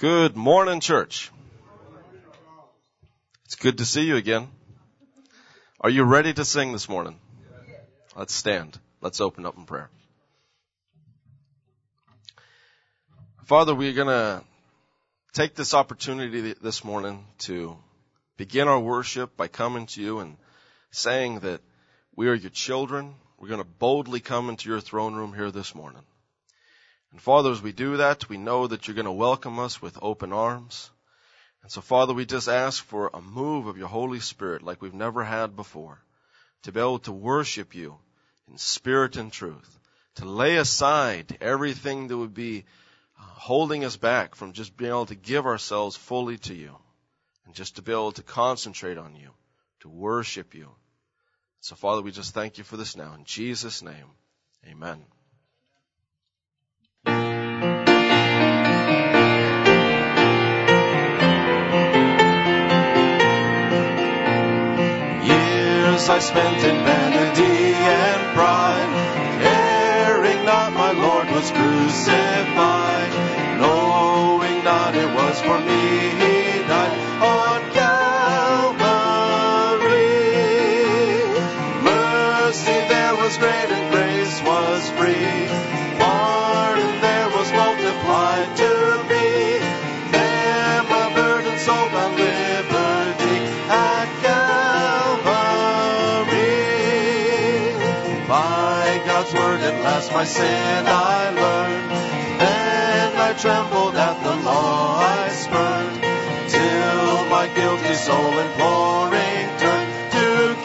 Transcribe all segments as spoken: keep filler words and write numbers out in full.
Good morning, church. It's good to see you again. Are you ready to sing this morning? Let's stand. Let's open up in prayer. Father, we're going to take this opportunity this morning to begin our worship by coming to you and saying that we are your children. We're going to boldly come into your throne room here this morning. And Father, as we do that, we know that you're going to welcome us with open arms. And so, Father, we just ask for a move of your Holy Spirit like we've never had before, to be able to worship you in spirit and truth, to lay aside everything that would be holding us back from just being able to give ourselves fully to you, and just to be able to concentrate on you, to worship you. So, Father, we just thank you for this now. In Jesus' name, amen. I spent in vanity and pride, caring not my Lord was crucified, knowing not it was for me he died on Calvary. Mercy there was great and grace was free, pardon there was multiplied to me, there my burden so found liberty at Calvary. Word at last my sin I learned, then I trembled at the law I spurned, till my guilty soul imploring turned to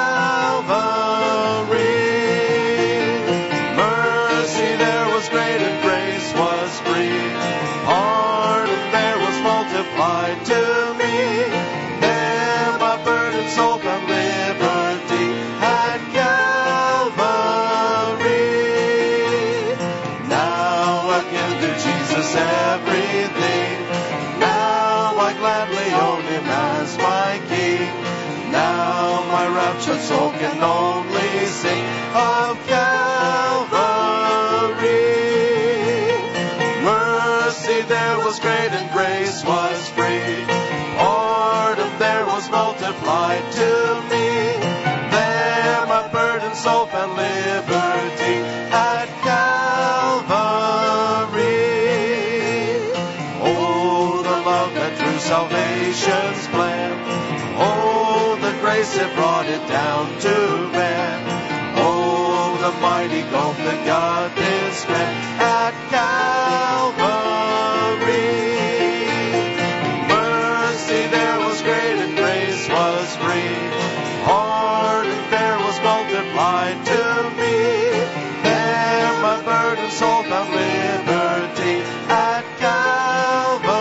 Calvary. Mercy there was great and grace was free, pardon there was multiplied to me, there my burden soul found liberty at Calvary. Everything. Now I gladly own him as my king. Now my raptured soul can only sing of Calvary. Mercy there was great and grace was free, pardon there was multiplied to me, there my burden soul found liberty at Calvary. Salvation's plan. Oh, the grace that brought it down to man. Oh, the mighty gulf that God did span at Calvary. Mercy there was great and grace was free, pardon there was multiplied to me, there my burden soul found liberty at Calvary.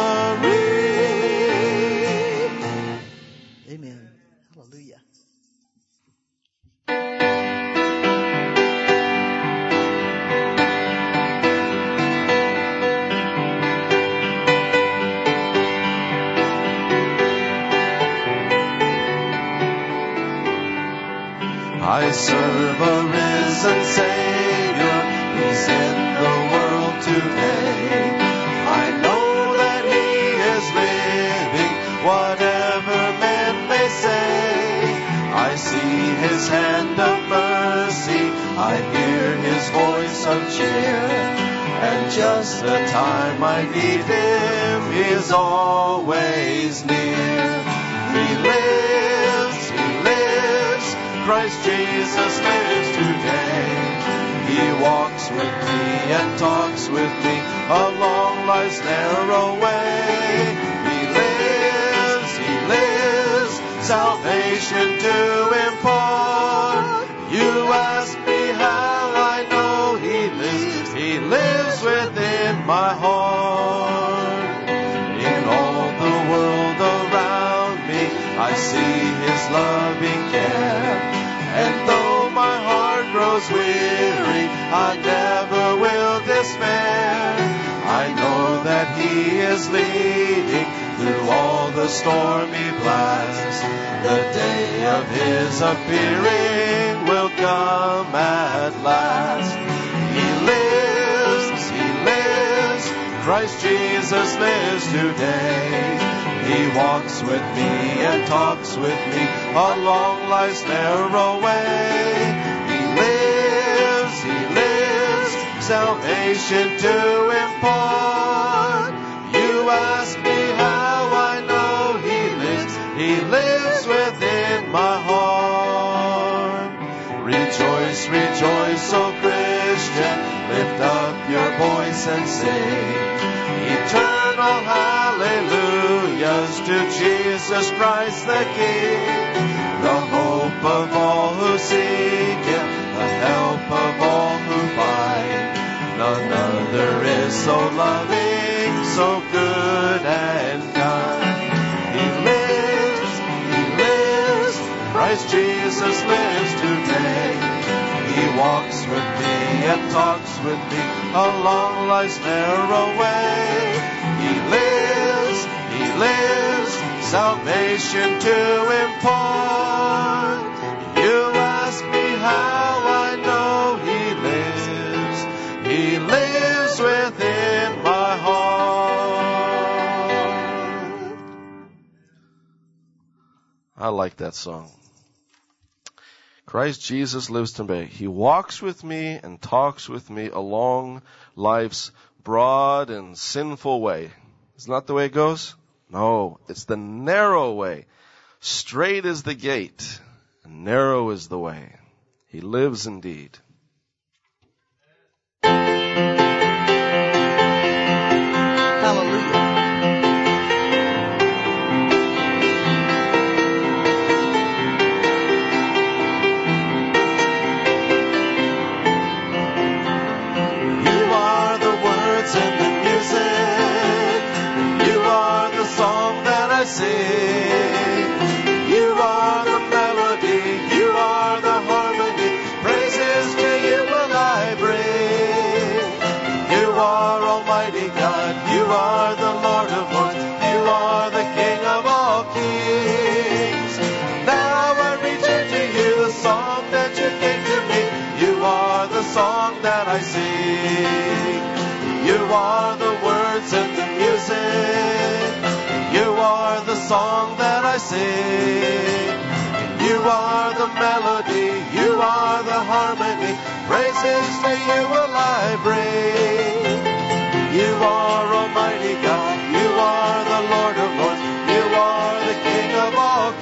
I serve a risen Savior, He's in the world today. I know that He is living, whatever men may say. I see His hand of mercy, I hear His voice of cheer, and just the time I need Him, He is always near. He lives, He lives, Christ Jesus lives today. He walks with me and talks with me along life's narrow way. He lives, He lives, salvation to impart. You ask me how I know He lives. He lives within my heart. In all the world around me, I see His loving care. And though my heart grows weary, I never will despair. I know that He is leading through all the stormy blasts. The day of His appearing will come at last. He lives, He lives, Christ Jesus lives today. He walks with me and talks with me along life's narrow way. He lives, He lives, salvation to impart. You ask me how I know He lives. He lives within my heart. Rejoice, rejoice, O Christian, lift up your voice and sing eternal hallelujahs to Jesus Christ the King, the hope of all who seek Him, the help of all who find. None other is so loving, so good and kind. He lives, He lives, Christ Jesus lives today. He walks with me and talks with me along life's narrow way. He lives, He lives, salvation to impart. You ask me how I know He lives. He lives within my heart. I like that song. Christ Jesus lives today. He walks with me and talks with me along life's broad and sinful way. Isn't that the way it goes? No, it's the narrow way. Straight is the gate, and narrow is the way. He lives indeed. Hallelujah. Sing. You are the melody, you are the harmony, praises to you will I bring. You are Almighty God, you are the Lord of Lords, you are the King of all kings. Now I return to you the song that you gave to me, you are the song that I sing. You are the words and the music, you are the song that I sing. You are the melody, you are the harmony, praises to you will I bring. You are Almighty God, you are the Lord of Lords, you are the King of all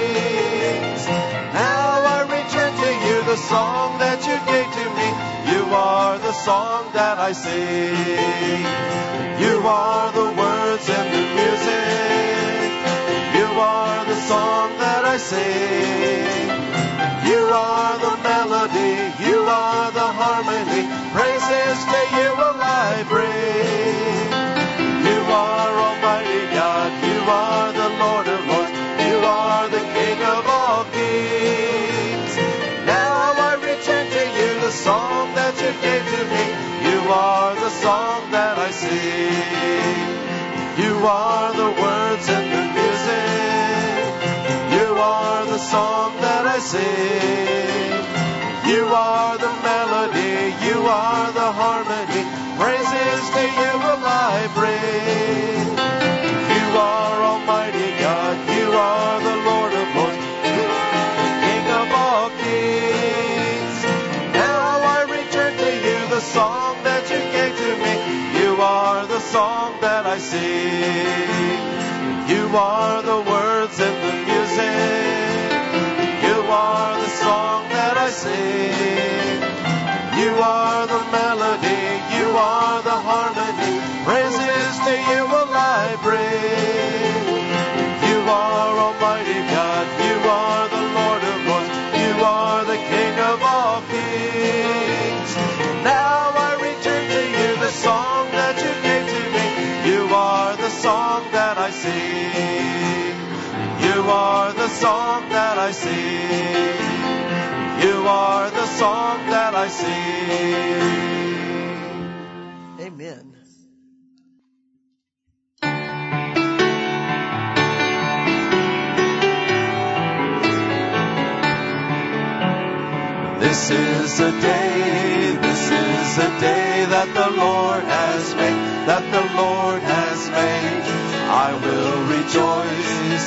kings. Now I return to you the song that you gave to me, you are the song that I sing. You are the words and the music, you are the song that I sing. You are the melody, you are the harmony, praises to you will I bring. You are Almighty God, you are the Lord of Lords, you are the King of all kings. Now I return to you the song that you gave to me, you are the song that I sing. You are the words and the music, you are the song that I sing. You are the melody, you are the harmony, praises to you will I bring. You are Almighty God, you are the Lord of Lords, you are the King of all kings. Now I return to you the song that you gave to me, you are the song that I sing. You are the words and the music, you are the song that I sing. You are the melody, you are the harmony, praises to you will I bring. You are Almighty God, you are the Lord of Lords, you are the King of all kings. Now I return to you the song that you gave to me, you are the song that I sing. You are the song that I sing. You are the song that I sing. Amen. This is a day, this is a day that the Lord has made, that the Lord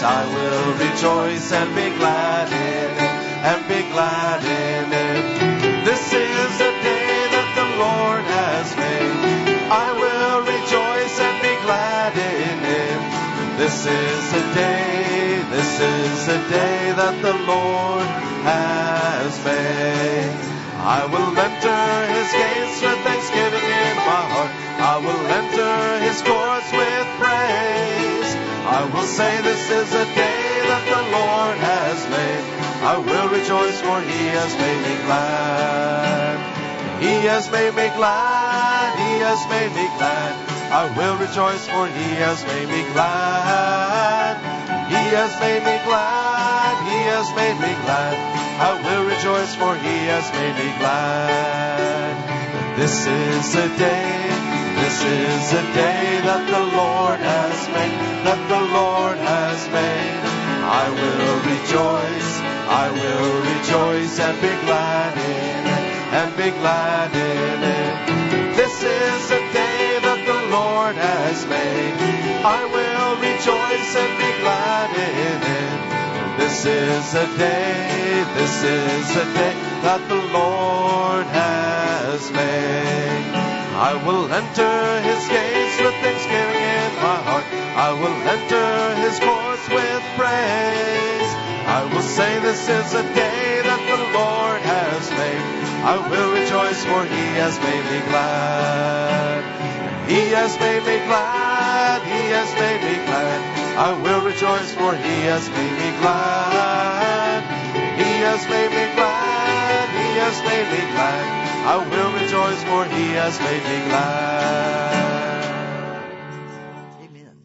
I will rejoice and be glad in it, and be glad in it. This is the day that the Lord has made. I will rejoice and be glad in it. This is the day, this is the day that the Lord has made. I will enter his gates with thanksgiving in my heart. I will enter his courts with praise. I will say this is a day that the Lord has made. I will rejoice, for he has made me glad. He has made me glad. He has made me glad. I will rejoice, for he has made me glad. He has made me glad. He has made me glad. I will rejoice, for he has made me glad. This is the day, this is the day that the Lord has made, that the Lord has made. I will rejoice, I will rejoice and be glad in it, and be glad in it. This is the day that the Lord has made. I will rejoice and be glad in it. This is the day, this is the day that the Lord has made. I will enter his gates with thanksgiving in my heart. I will enter his courts with praise. I will say this is a day that the Lord has made. I will rejoice, for he has made me glad. He has made me glad. He has made me glad. I will rejoice, for he has made me glad. He has made me glad. He has made me glad. I will rejoice, for he has made me glad. Amen.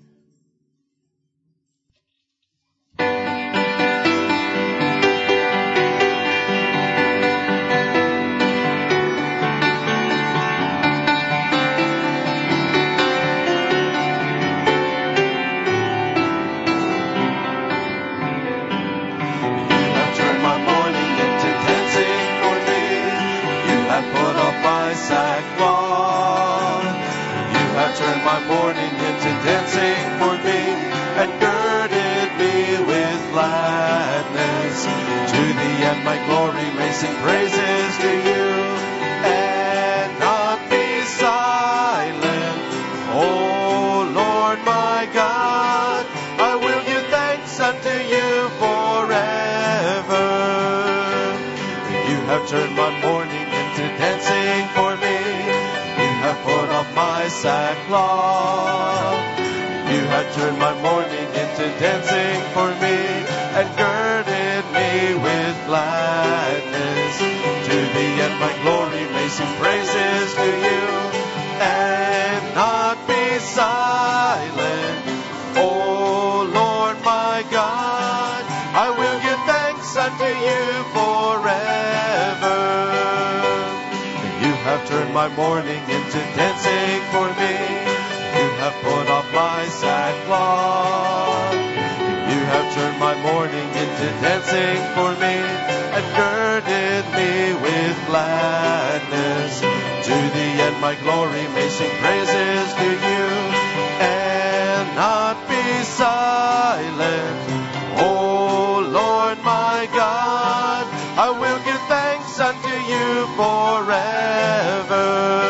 Turned my mourning into dancing for me, and girded me with gladness. To the end my glory may sing praises to you, and not be silent. Oh Lord my God, I will give thanks unto you forever. You have turned my mourning into dancing for me. Put off my sackcloth. You had turned my mourning into dancing for me, and girded me with gladness. To the end my glory may sing praises to you, and not be silent. Oh Lord my God, I will give thanks unto you forever. You have turned my mourning into dancing for me. You have put off my sackcloth. You have turned my mourning into dancing for me, and girded me with gladness. To the end my glory may sing praises to you, and not be silent. Oh Lord my God, I will give thanks unto you forever.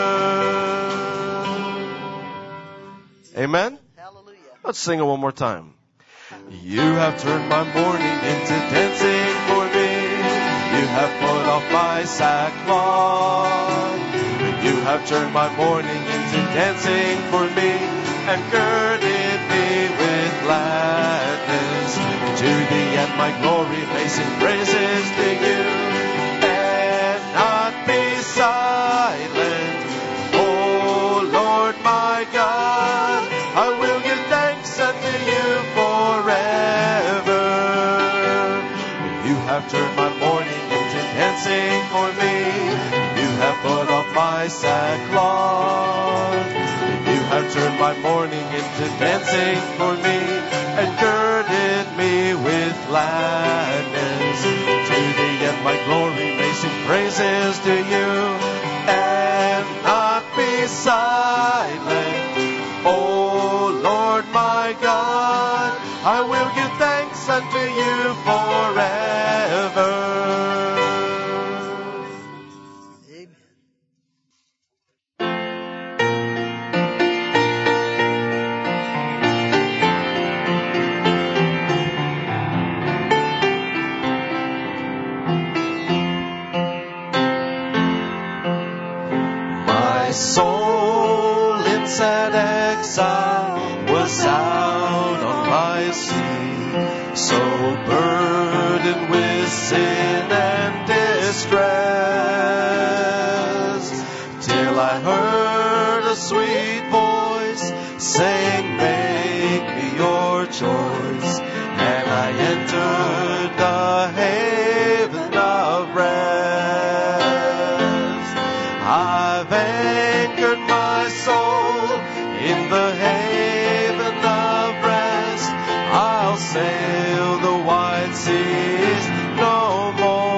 Amen? Hallelujah. Let's sing it one more time. You have turned my mourning into dancing for me. You have put off my sackcloth. You have turned my mourning into dancing for me, and girded me with gladness. To the end my glory may sing praises to you, and not be silent. Oh Lord my God, I will give thanks unto you forever. You have turned my mourning into dancing for me. You have put off my sackcloth. You have turned my mourning into dancing for me, and girded me with gladness. To the end my glory may sing praises to you, and not be silent. Oh Lord my God, I will give thanks unto you forever. Amen. My soul in sad exile was out on my sea, so burdened with sin and distress, till I heard a sweet voice saying, make me your choice, and I entered the haven of rest. I've anchored my soul in the haven of rest. I'll sail the wide seas no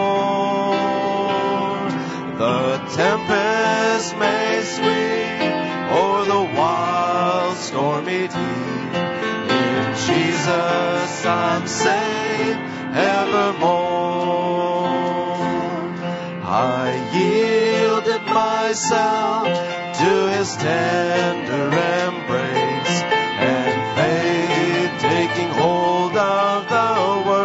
more. The tempest may sweep o'er the wild stormy deep. In Jesus I'm safe evermore. I yielded myself to His tender embrace, and faith taking hold of the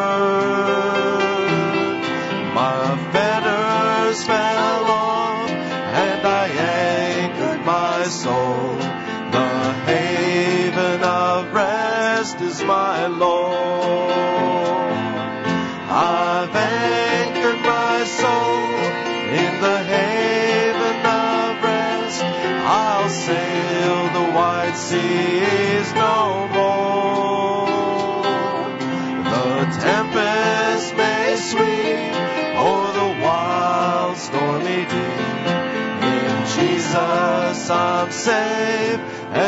Word, my fetters fell off, and I anchored my soul. The haven of rest is my Lord. I've anchored my soul in the haven of rest. I'll sail the wide seas no more. The tempest may sweep o'er the wild stormy deep. In Jesus I'm safe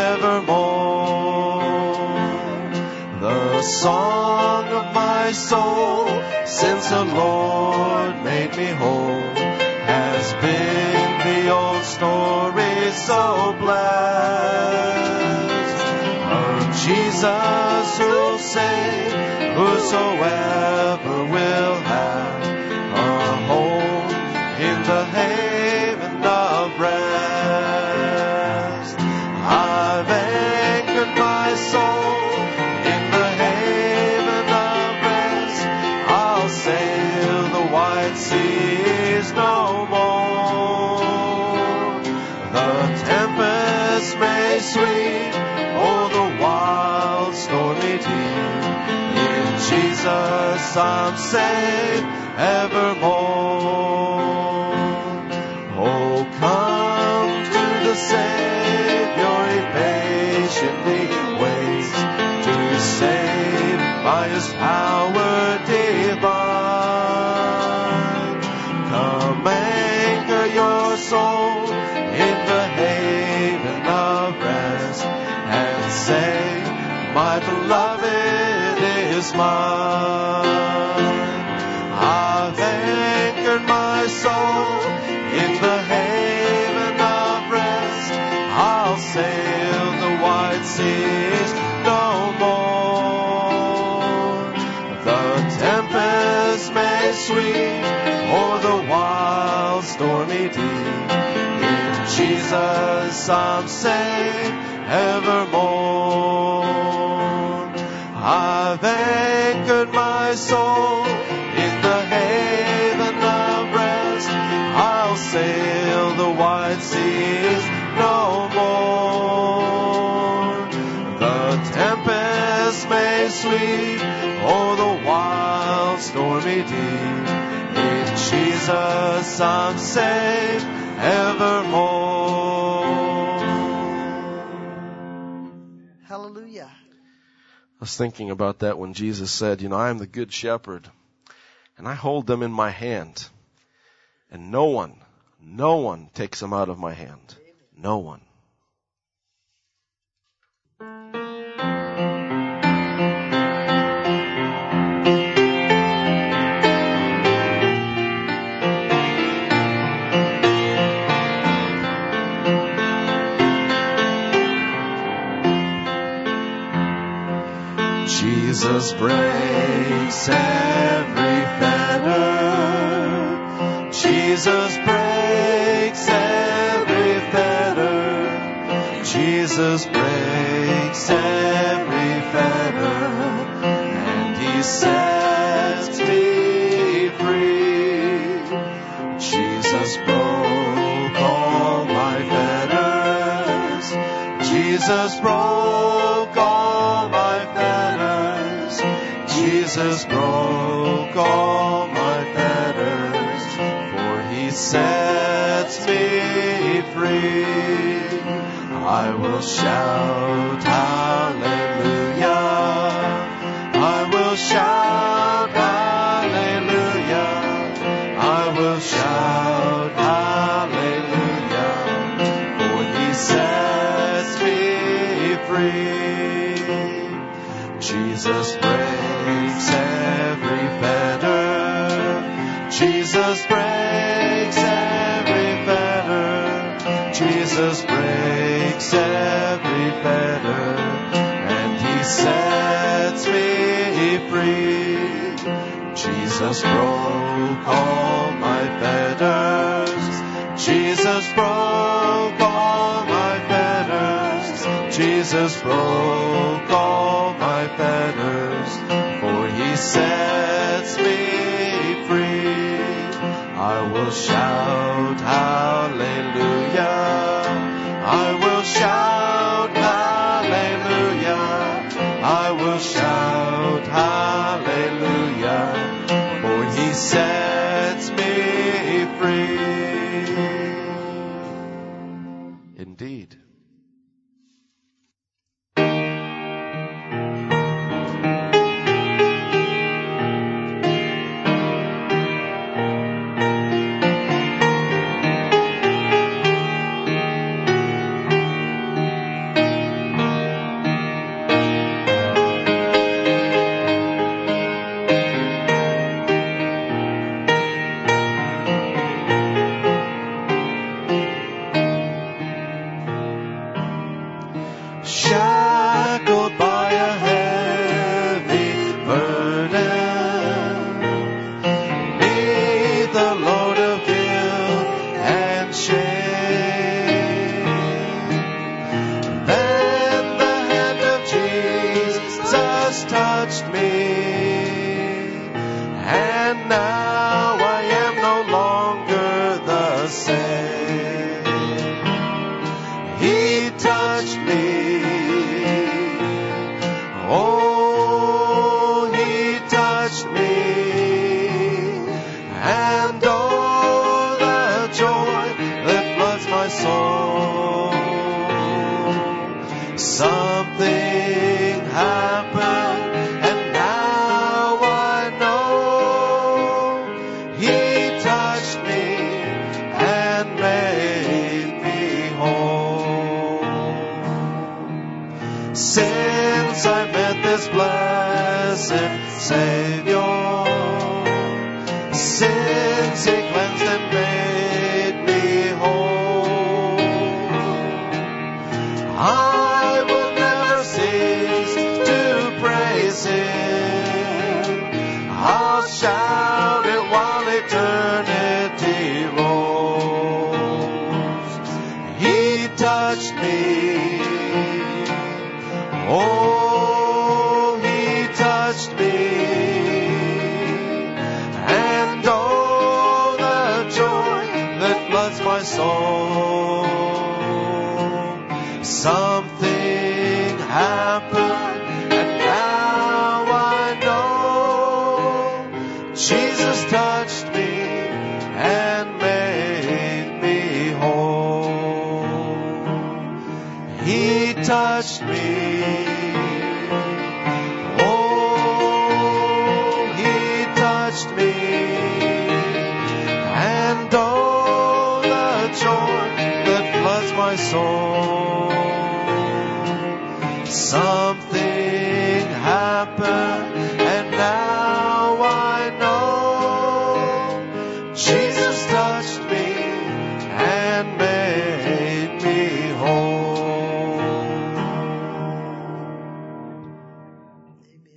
evermore. The song of my soul, since the Lord made me whole, has been the old story so blessed, of Jesus who'll save whosoever will have a home in the haven of rest. I've anchored my soul in the haven of rest. I'll sail the wide seas no more. The tempest may sweep o'er the wild stormy deep. In Jesus I'm safe evermore. Oh, come to the Savior, He patiently waits to save by His power divine. Come anchor your soul in the haven of rest, and say, my beloved is mine. I've anchored my soul in the haven of rest. I'll sail the wide seas no more. The tempest may sweep o'er the wild stormy deep. In Jesus I'm safe evermore. I've anchored my soul in the haven of rest. I'll sail the wide seas no more. The tempest may sweep o'er the wild stormy deep. In Jesus I'm safe evermore. Hallelujah. I was thinking about that when Jesus said, you know, I am the good shepherd, and I hold them in my hand, and no one, no one takes them out of my hand. No one. Jesus breaks every fetter. Jesus breaks every fetter. Jesus breaks every fetter. And he sets me free. Jesus broke all my fetters. Jesus broke all my fetters. Jesus broke all my fetters. For he sets me free. I will shout hallelujah. I will shout hallelujah. I will shout hallelujah. For he sets me free. Jesus breaks every fetter. Jesus breaks every fetter. Jesus breaks every fetter. And he sets me free. Jesus broke all my fetters. Jesus broke all my fetters. Jesus broke all my fetters. For he sets me free. I will shout hallelujah. I will shout hallelujah. I will shout hallelujah. For he sets me free. Indeed. Shackled by a heavy burden, beneath the load of guilt and shame. Then the hand of Jesus touched me, and now I am no longer the same. He touched me. Oh, he touched me, and oh, the joy that floods my soul. Something happened, and now I know he touched me and made me whole. Since I met this blessed Savior, since he cleansed and made me whole, I will never cease to praise him. I'll shout it while eternity rolls. He touched me. Oh, he touched me, and oh, the joy that floods my soul. Something happened, and now I know Jesus touched me and made me whole. He touched me. Me, and oh, the joy that floods my soul. Something happened, and now I know Jesus touched me and made me whole. Amen.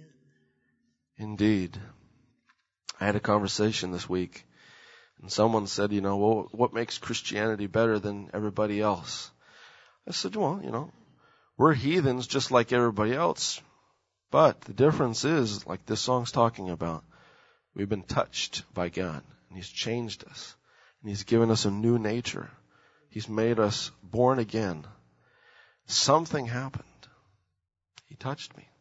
Indeed. I had a conversation this week, and someone said, you know, well, what makes Christianity better than everybody else? I said, well, you know, we're heathens just like everybody else, but the difference is, like this song's talking about, we've been touched by God, and He's changed us, and He's given us a new nature. He's made us born again. Something happened. He touched me.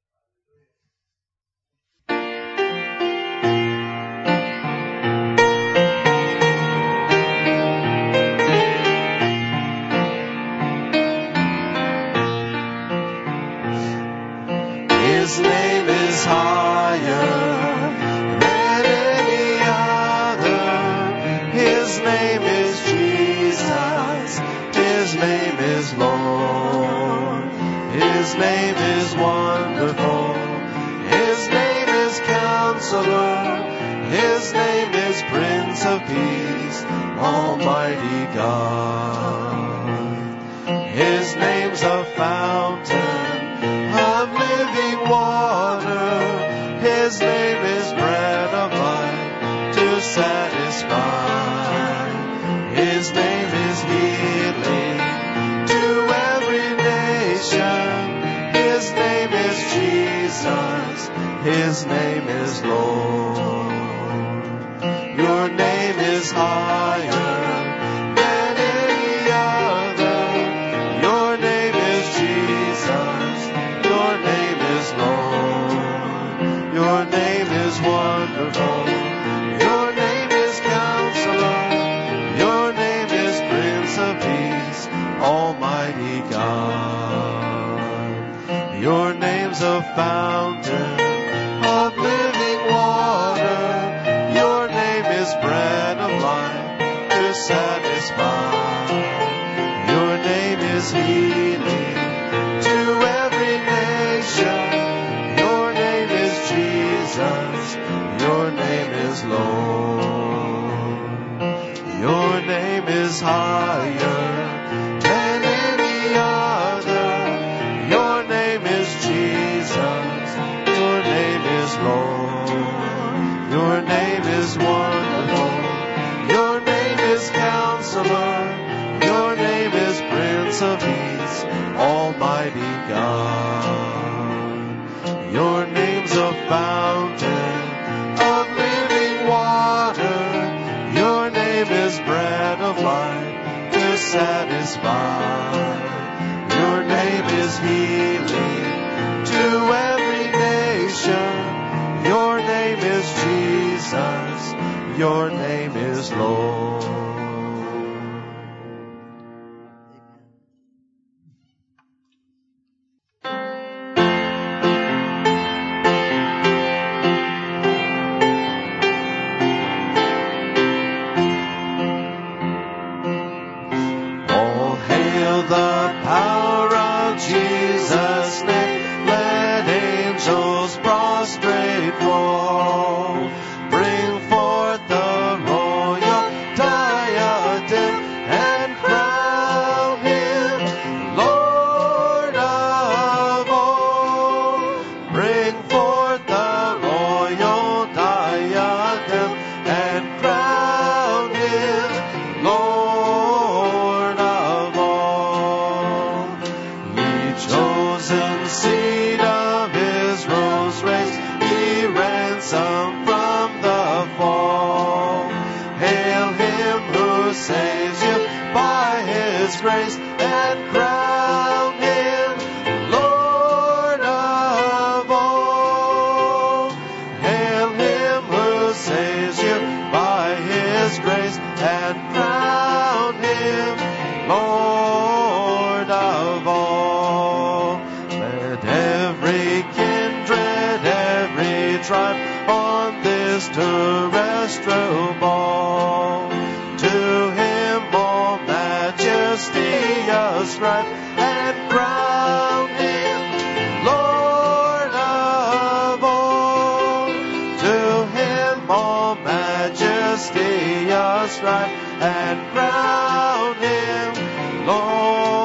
His name is higher than any other. His name is Jesus. His name is Lord. His name is wonderful. His name is Counselor. His name is Prince of Peace, Almighty God. His name's a fountain of living water. His name is bread of life to satisfy. His name is healing to every nation. His name is Jesus. His name is Lord. Your name is higher than any other. Your name is Jesus. Your name is Lord. Your name is wonderful. Your name is Counselor. Your name is Prince of Peace, Almighty God. Your name's a fountain of living water. Your name is bread of life to satisfy. Your name is healing to every nation. Your name is Jesus. Your name is Lord. Your name is higher than any other. Your name is Jesus. Your name is Lord. Your name is wonderful. Your name is Counselor. Your name is Prince of Peace, Almighty God. Your name's a fountain of living water. Your name is bread of life to satisfy. Your name is healing to every nation. Your name is Jesus. Your name is Lord. All hail the power of Jesus' name. Let angels prostrate fall. Bring forth the royal diadem and crown Him Lord of all. Bring forth the royal diadem and crown Him Lord of all. Ye chosen seed of Israel's race, ye ransom from the fall. Hail Him who saves you by His grace and crown Him Lord of all. Hail Him who saves you by His grace and crown Him Lord of all. Let every kindred, every tribe on this terrestrial ball to Him all majesty ascribe and crown Him Lord of all. To Him all majesty ascribe and crown Him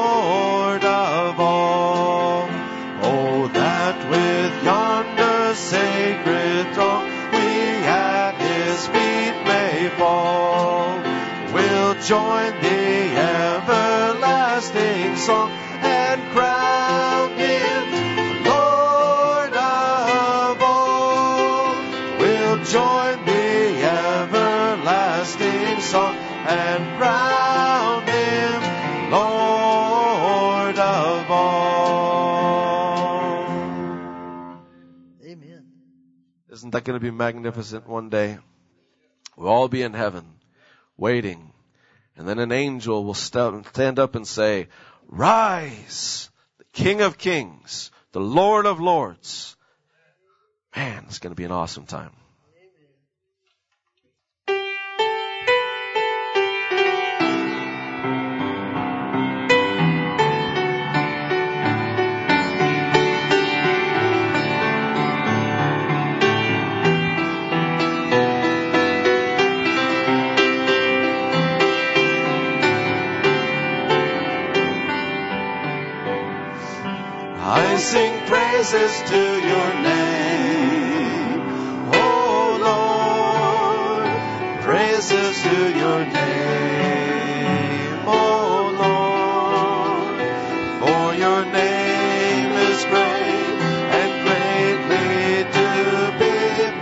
Lord of all. Oh, that with yonder sacred throng, we at his feet may fall. We'll join the everlasting song and crown him Lord of all. We'll join the everlasting song and crown him Lord of all. Amen. Isn't that going to be magnificent one day? We'll all be in heaven, waiting. And then an angel will stand up and say, "Rise, the King of Kings, the Lord of Lords." Man, it's going to be an awesome time. I sing praises to your name, oh Lord, praises to your name, oh Lord, for your name is great and greatly to be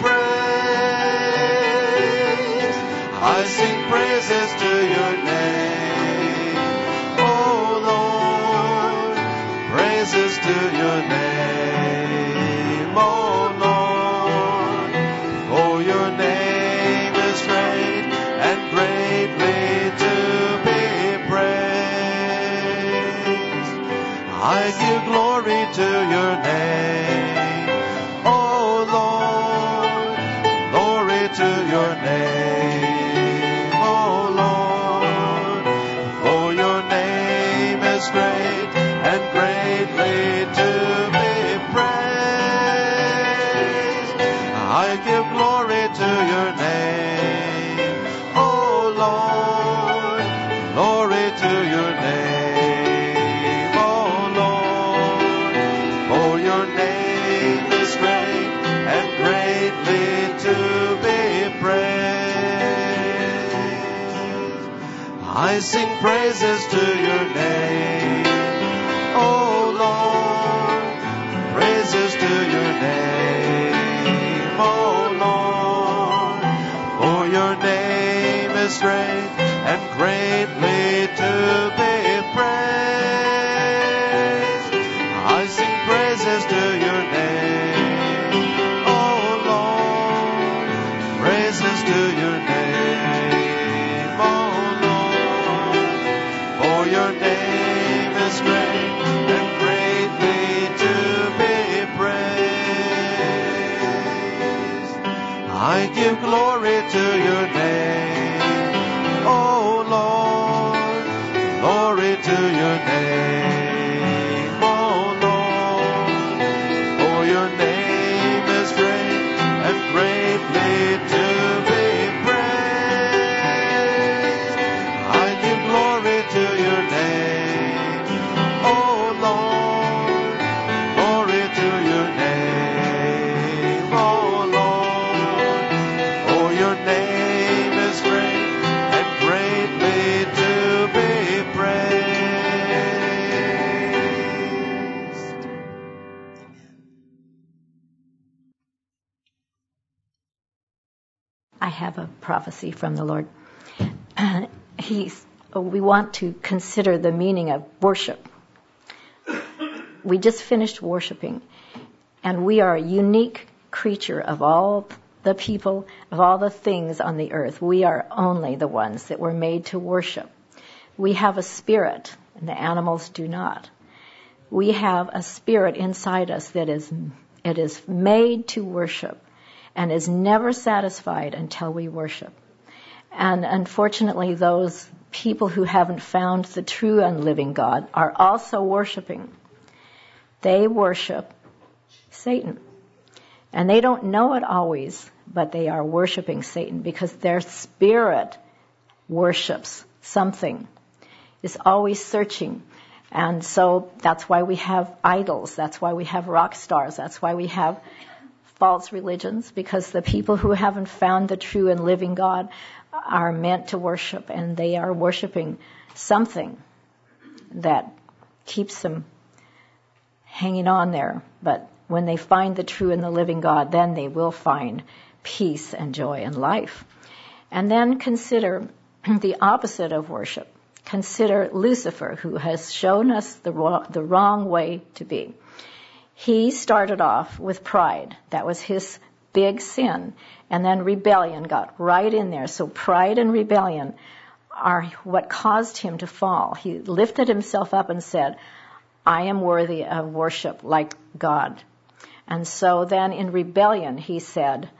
praised. I sing praises to your name, oh Lord, praises to your name, oh Lord, for your name is great and greatly to be praised. I give glory to your name, oh Lord, glory to your name, oh Lord, for your name is great and greatly to be praised. I give glory to your name, oh Lord, glory to your name, oh Lord, for your name is great and greatly to be praised. I sing praises to your name, oh Lord, praises to your name, oh Lord, for your name is great and greatly to be praised. I sing praises to your name, oh Lord, praises to your name, oh Lord, for your name is great and greatly to be praised. I give glory to your name, oh Lord, glory to your name, oh Lord, for your name is great and greatly to be praised. I give glory to your name, oh Lord, glory to your name, oh Lord, for your name is great and greatly to be praised. I have a prophecy from the Lord. He's, we want to consider the meaning of worship. We just finished worshiping, and we are a unique creature of all the people, of all the things on the earth. We are only the ones that were made to worship. We have a spirit, and the animals do not. We have a spirit inside us that is, it is made to worship and is never satisfied until we worship. And unfortunately, those people who haven't found the true and living God are also worshiping. They worship Satan. And they don't know it always, but they are worshiping Satan because their spirit worships something. It's always searching. And so that's why we have idols. That's why we have rock stars. That's why we have false religions, because the people who haven't found the true and living God are meant to worship, and they are worshiping something that keeps them hanging on there. But when they find the true and the living God, then they will find peace and joy in life. And then consider the opposite of worship. Consider Lucifer, who has shown us the wrong, the wrong way to be. He started off with pride. That was his big sin. And then rebellion got right in there. So pride and rebellion are what caused him to fall. He lifted himself up and said, I am worthy of worship like God. And so then in rebellion he said,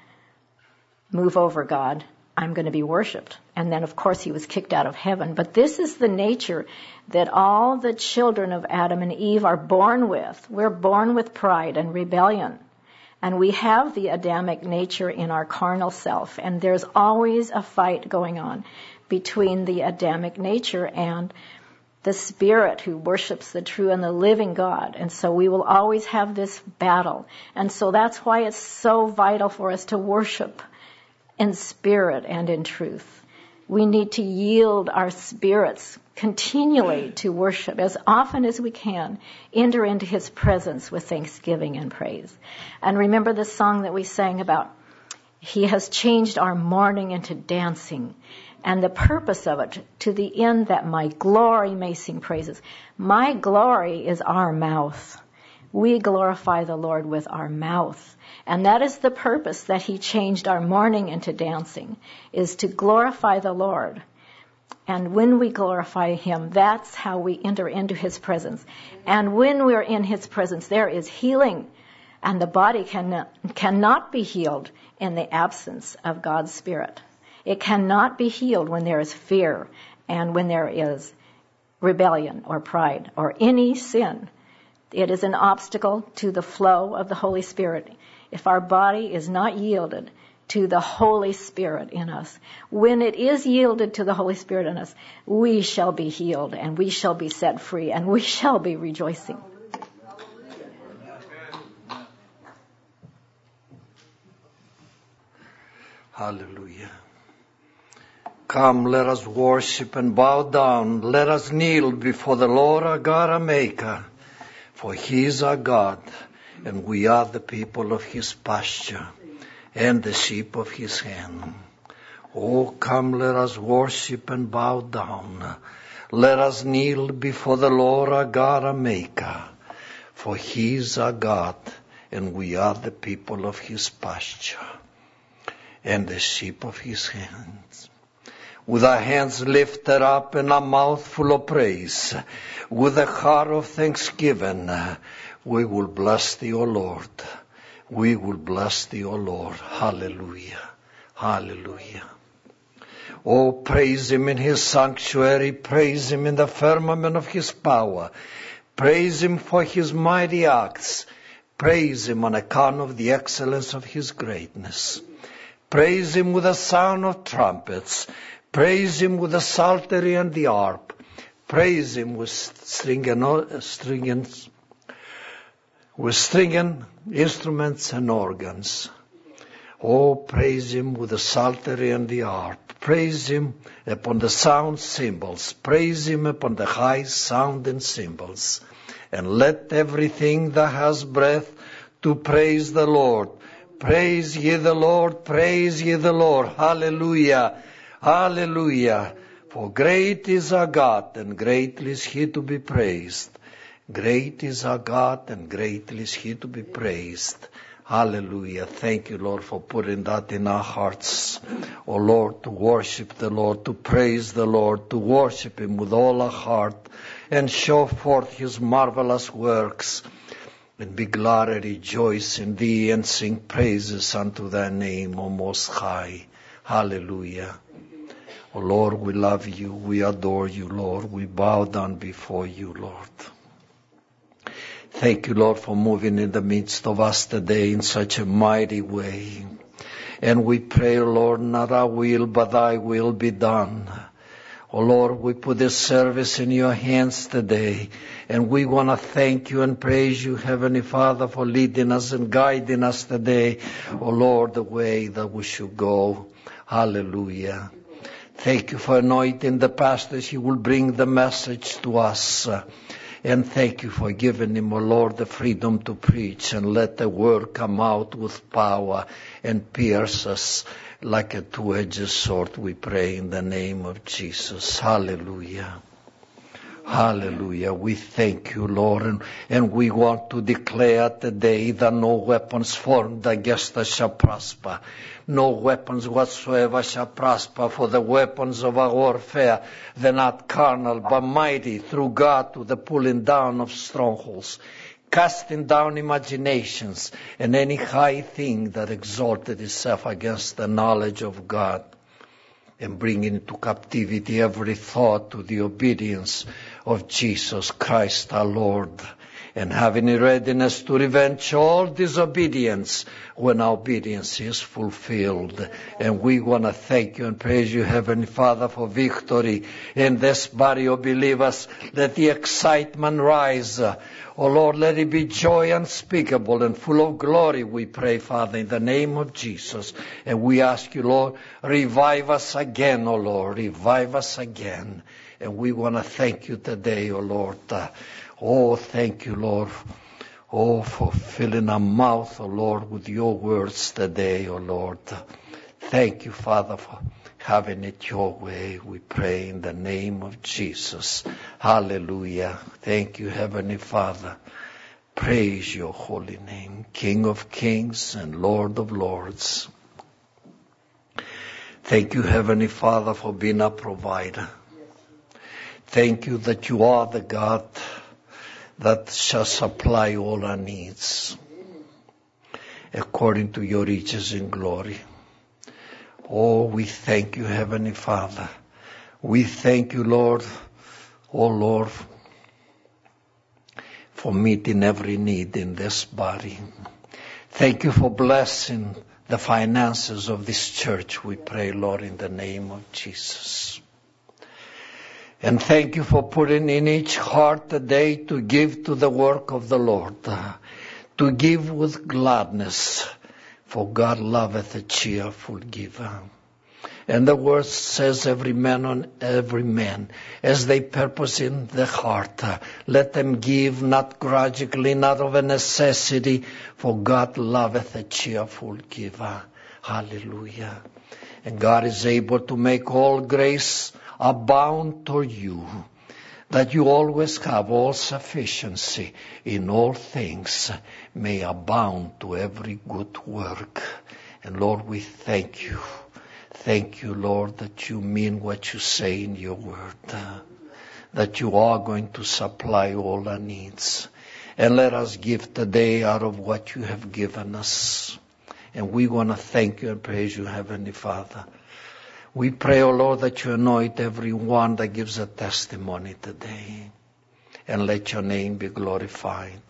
move over, God. I'm going to be worshipped. And then, of course, he was kicked out of heaven. But this is the nature that all the children of Adam and Eve are born with. We're born with pride and rebellion. And we have the Adamic nature in our carnal self. And there's always a fight going on between the Adamic nature and the spirit who worships the true and the living God. And so we will always have this battle. And so that's why it's so vital for us to worship in spirit and in truth. We need to yield our spirits continually to worship as often as we can. Enter into his presence with thanksgiving and praise. And remember the song that we sang about, he has changed our mourning into dancing. And the purpose of it, to the end that my glory may sing praises. My glory is our mouth. We glorify the Lord with our mouth. And that is the purpose that he changed our mourning into dancing, is to glorify the Lord. And when we glorify him, that's how we enter into his presence. And when we're in his presence, there is healing. And the body cannot, cannot be healed in the absence of God's Spirit. It cannot be healed when there is fear and when there is rebellion or pride or any sin. It is an obstacle to the flow of the Holy Spirit. If our body is not yielded to the Holy Spirit in us, when it is yielded to the Holy Spirit in us, we shall be healed and we shall be set free and we shall be rejoicing. Hallelujah. Come, let us worship and bow down. Let us kneel before the Lord our God, our Maker. For he is our God, and we are the people of his pasture, and the sheep of his hand. Oh, come, let us worship and bow down. Let us kneel before the Lord our God, our Maker. For he is our God, and we are the people of his pasture, and the sheep of his hands. With our hands lifted up and our mouth full of praise, with a heart of thanksgiving, we will bless thee, O Lord. We will bless thee, O Lord. Hallelujah. Hallelujah. Oh, praise him in his sanctuary. Praise him in the firmament of his power. Praise him for his mighty acts. Praise him on account of the excellence of his greatness. Praise him with the sound of trumpets. Praise him with the psaltery and the harp. Praise him with stringing, stringing, with stringing instruments and organs. Oh, praise him with the psaltery and the harp. Praise him upon the sound cymbals. Praise him upon the high sounding cymbals. And let everything that has breath to praise the Lord. Praise ye the Lord, praise ye the Lord. Hallelujah, hallelujah. For great is our God, and greatly is he to be praised. Great is our God, and greatly is he to be praised. Hallelujah. Thank you, Lord, for putting that in our hearts. Oh, Lord, to worship the Lord, to praise the Lord, to worship him with all our heart, and show forth his marvelous works. And be glad and rejoice in thee, and sing praises unto thy name, O Most High. Hallelujah. O Lord, we love you. We adore you, Lord. We bow down before you, Lord. Thank you, Lord, for moving in the midst of us today in such a mighty way. And we pray, Lord, not our will, but thy will be done. Oh Lord, we put this service in your hands today, and we want to thank you and praise you, Heavenly Father, for leading us and guiding us today. Oh Lord, the way that we should go. Hallelujah. Thank you for anointing the pastors. He will bring the message to us. And thank you for giving him, oh Lord, the freedom to preach and let the word come out with power and pierce us like a two-edged sword, we pray in the name of Jesus. Hallelujah. Hallelujah. We thank you, Lord, and, and we want to declare today that no weapons formed against us shall prosper. No weapons whatsoever shall prosper, for the weapons of our warfare, they're not carnal, but mighty through God to the pulling down of strongholds, casting down imaginations and any high thing that exalted itself against the knowledge of God, and bringing into captivity every thought to the obedience of Jesus Christ our Lord, and having a readiness to revenge all disobedience when our obedience is fulfilled. And we want to thank you and praise you, Heavenly Father, for victory in this body of believers. Let the excitement rise. Oh Lord, let it be joy unspeakable and full of glory, we pray, Father, in the name of Jesus. And we ask you, Lord, revive us again, oh Lord, revive us again. And we want to thank you today, oh Lord. Uh, oh, thank you, Lord. Oh, for filling our mouth, oh Lord, with your words today, oh Lord. Uh, thank you, Father, for having it your way, we pray in the name of Jesus. Hallelujah. Thank you, Heavenly Father. Praise your holy name, King of kings and Lord of lords. Thank you, Heavenly Father, for being a provider. Thank you that you are the God that shall supply all our needs according to your riches in glory. Oh, we thank you, Heavenly Father. We thank you, Lord, oh Lord, for meeting every need in this body. Thank you for blessing the finances of this church, we pray, Lord, in the name of Jesus. And thank you for putting in each heart today to give to the work of the Lord, to give with gladness, for God loveth a cheerful giver. And the word says, every man on every man, as they purpose in the heart, let them give, not grudgingly, not of a necessity, for God loveth a cheerful giver. Hallelujah. And God is able to make all grace abound toward you, that you always have all sufficiency in all things, may abound to every good work. And Lord, we thank you. Thank you, Lord, that you mean what you say in your word, uh, that you are going to supply all our needs. And let us give today out of what you have given us. And we want to thank you and praise you, Heavenly Father. We pray, O Lord, that you anoint everyone that gives a testimony today. And let your name be glorified.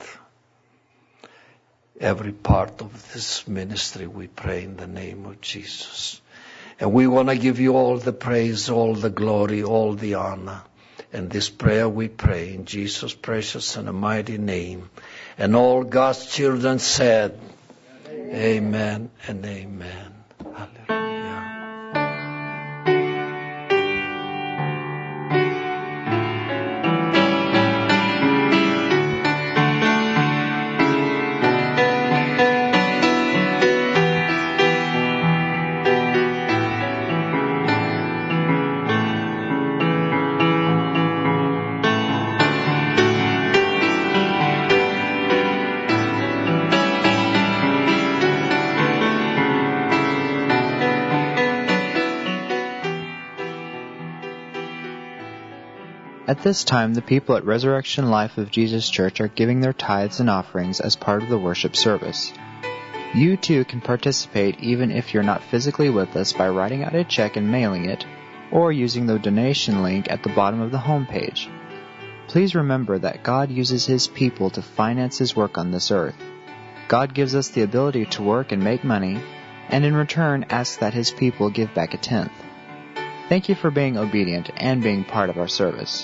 Every part of this ministry, we pray in the name of Jesus. And we want to give you all the praise, all the glory, all the honor. And this prayer we pray in Jesus' precious and mighty name. And all God's children said, Amen, amen and amen. Hallelujah. At this time, the people at Resurrection Life of Jesus Church are giving their tithes and offerings as part of the worship service. You too can participate even if you're not physically with us by writing out a check and mailing it, or using the donation link at the bottom of the homepage. Please remember that God uses His people to finance His work on this earth. God gives us the ability to work and make money, and in return asks that His people give back a tenth. Thank you for being obedient and being part of our service.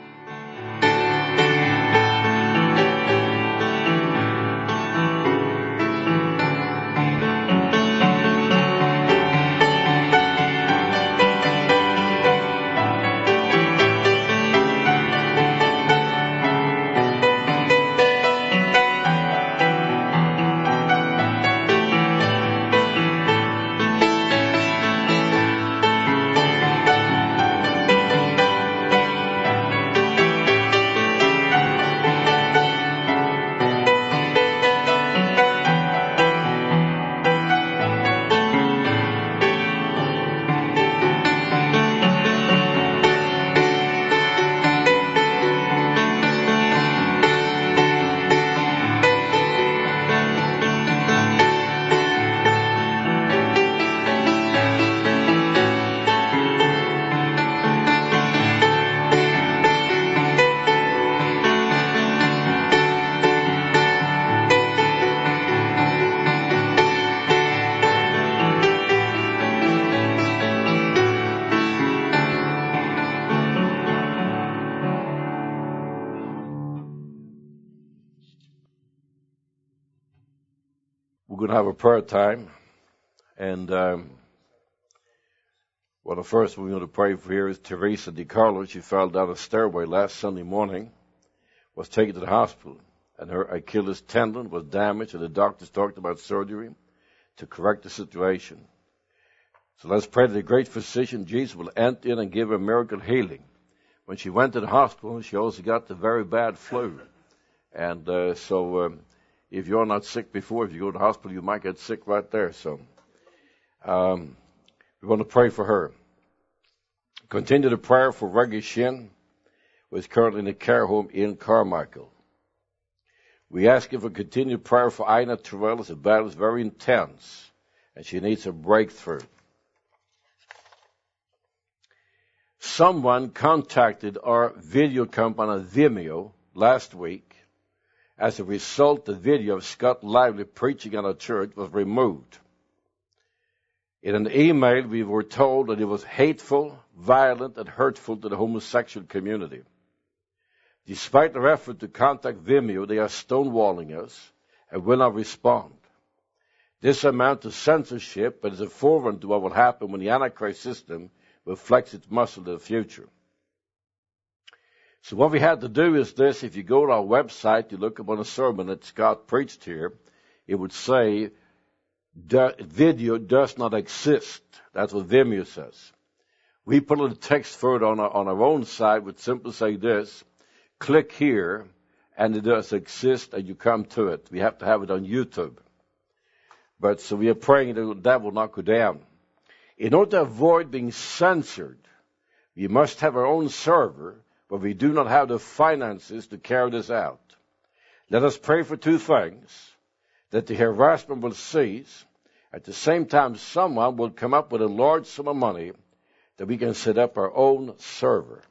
We're going to have a prayer time, and um, well, the first we're going to pray for here is Teresa DiCarlo. She fell down a stairway last Sunday morning, was taken to the hospital, and her Achilles tendon was damaged, and the doctors talked about surgery to correct the situation. So let's pray that the great physician Jesus will enter in and give her miracle healing. When she went to the hospital, she also got the very bad flu, and uh, so. Um, If you're not sick before, if you go to the hospital, you might get sick right there. So um, we want to pray for her. Continue the prayer for Reggie Shin, who is currently in a care home in Carmichael. We ask you for continued prayer for Ina Terrell, as the battle is very intense, and she needs a breakthrough. Someone contacted our video company Vimeo last week. As a result, the video of Scott Lively preaching at our church was removed. In an email, we were told that it was hateful, violent, and hurtful to the homosexual community. Despite our effort to contact Vimeo, they are stonewalling us and will not respond. This amounts to censorship, but is a forerunner to what will happen when the Antichrist system will flex its muscle in the future. So what we had to do is this: if you go to our website, you look upon a sermon that Scott preached here, it would say, video does not exist. That's what Vimeo says. We put a little text for it on our, on our own site, which simply say this: click here, and it does exist, and you come to it. We have to have it on YouTube. But so we are praying that that will not go down. In order to avoid being censored, we must have our own server, but we do not have the finances to carry this out. Let us pray for two things: that the harassment will cease. At the same time, someone will come up with a large sum of money that we can set up our own server.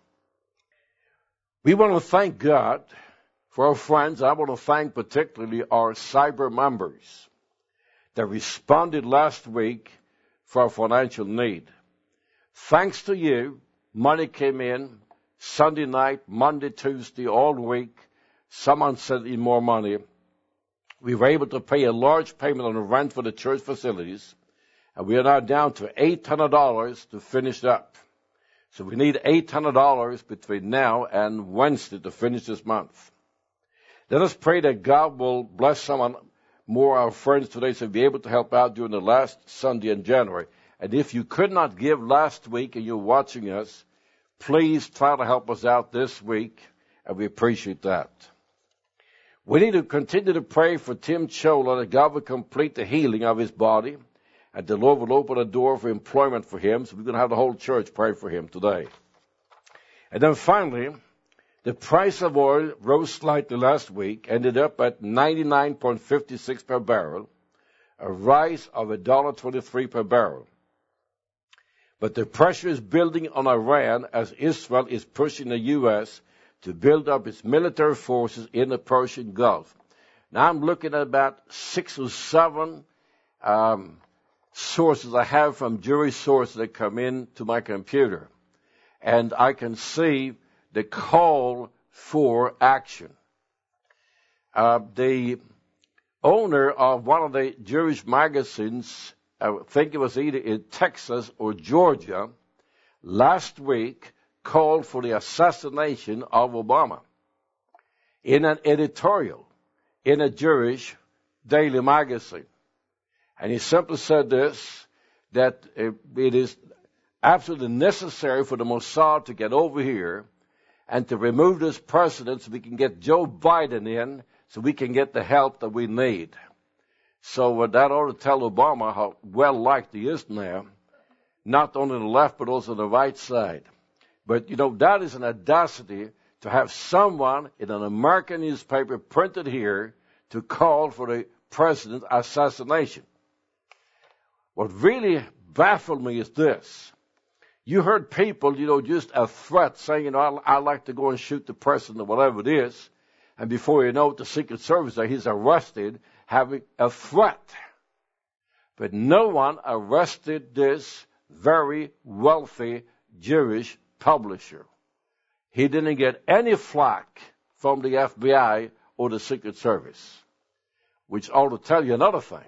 We want to thank God for our friends. I want to thank particularly our cyber members that responded last week for our financial need. Thanks to you, money came in Sunday night, Monday, Tuesday, all week. Someone sent in more money. We were able to pay a large payment on the rent for the church facilities, and we are now down to eight hundred dollars to finish up. So we need eight hundred dollars between now and Wednesday to finish this month. Let us pray that God will bless someone more of our friends today so we'll be able to help out during the last Sunday in January. And if you could not give last week and you're watching us, please try to help us out this week, and we appreciate that. We need to continue to pray for Tim Chola, that God will complete the healing of his body, and the Lord will open a door for employment for him. So we're going to have the whole church pray for him today. And then finally, the price of oil rose slightly last week, ended up at ninety-nine point five six per barrel, a rise of one dollar twenty-three per barrel. But the pressure is building on Iran as Israel is pushing the U S to build up its military forces in the Persian Gulf. Now I'm looking at about six or seven um, sources I have from Jewish sources that come in to my computer. And I can see the call for action. Uh, the owner of one of the Jewish magazines, I think it was either in Texas or Georgia, last week called for the assassination of Obama in an editorial in a Jewish daily magazine. And he simply said this, that it is absolutely necessary for the Mossad to get over here and to remove this president so we can get Joe Biden in, so we can get the help that we need. So uh, that ought to tell Obama how well-liked he is now, not only on the left but also on the right side. But, you know, that is an audacity to have someone in an American newspaper printed here to call for the president's assassination. What really baffled me is this. You heard people, you know, just a threat saying, you know, I'd like to go and shoot the president or whatever it is. And before you know it, the Secret Service, he's arrested having a threat. But no one arrested this very wealthy Jewish publisher. He didn't get any flack from the F B I or the Secret Service, which ought to tell you another thing.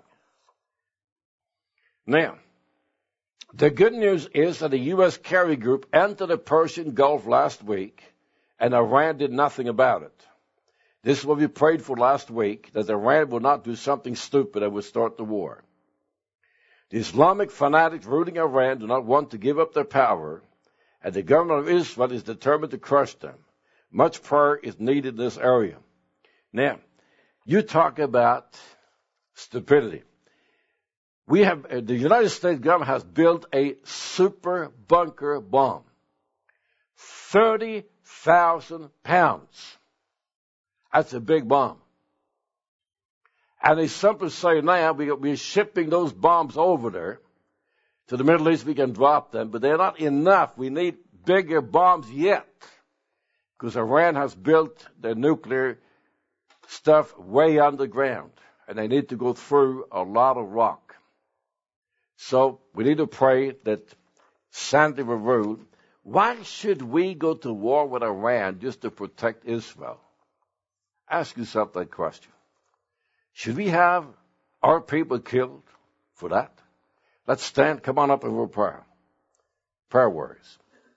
Now, the good news is that the U S carrier group entered the Persian Gulf last week, and Iran did nothing about it. This is what we prayed for last week, that Iran would not do something stupid that would start the war. The Islamic fanatics ruling Iran do not want to give up their power, and the government of Israel is determined to crush them. Much prayer is needed in this area. Now, you talk about stupidity. We have, uh, the United States government has built a super bunker bomb. thirty thousand pounds. That's a big bomb. And they simply say now we, we're shipping those bombs over there to the Middle East. We can drop them, but they're not enough. We need bigger bombs yet, because Iran has built their nuclear stuff way underground, and they need to go through a lot of rock. So we need to pray that Sandy will rule. Why should we go to war with Iran just to protect Israel? Ask yourself that question. Should we have our people killed for that? Let's stand. Come on up and we'll pray. Prayer words.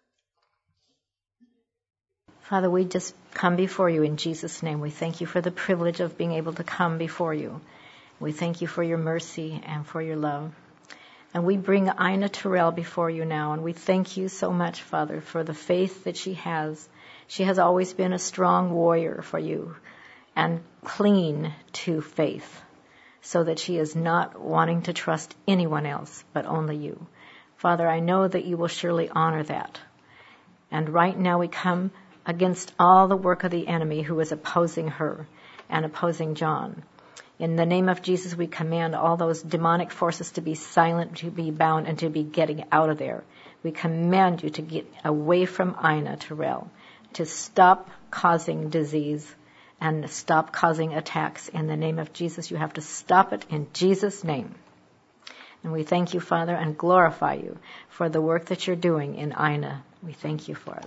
Father, we just come before you in Jesus' name. We thank you for the privilege of being able to come before you. We thank you for your mercy and for your love. And we bring Ina Terrell before you now, and we thank you so much, Father, for the faith that she has. She has always been a strong warrior for you and clean to faith, so that she is not wanting to trust anyone else but only you. Father, I know that you will surely honor that. And right now we come against all the work of the enemy who is opposing her and opposing John. In the name of Jesus, we command all those demonic forces to be silent, to be bound, and to be getting out of there. We command you to get away from Ina Terrell, to stop causing disease and stop causing attacks. In the name of Jesus, you have to stop it in Jesus' name. And we thank you, Father, and glorify you for the work that you're doing in Ina. We thank you for it.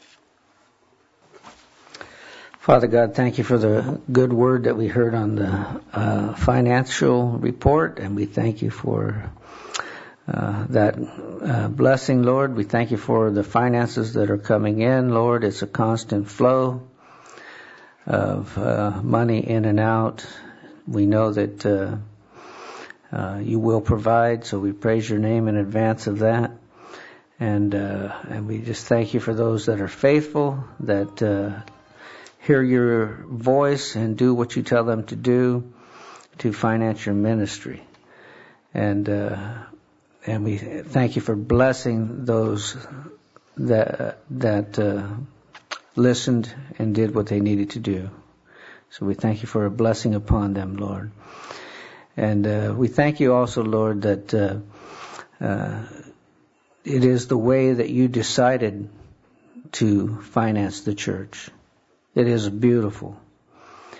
Father God, thank you for the good word that we heard on the uh, financial report, and we thank you for uh, that uh, blessing, Lord. We thank you for the finances that are coming in, Lord. It's a constant flow of uh, money in and out. We know that uh, uh, you will provide, so we praise your name in advance of that. And uh, and we just thank you for those that are faithful, that uh, hear your voice and do what you tell them to do to finance your ministry. And uh, and we thank you for blessing those that that uh, listened and did what they needed to do. So we thank you for a blessing upon them, Lord. And uh, we thank you also, Lord, that uh, uh, it is the way that you decided to finance the church. It is beautiful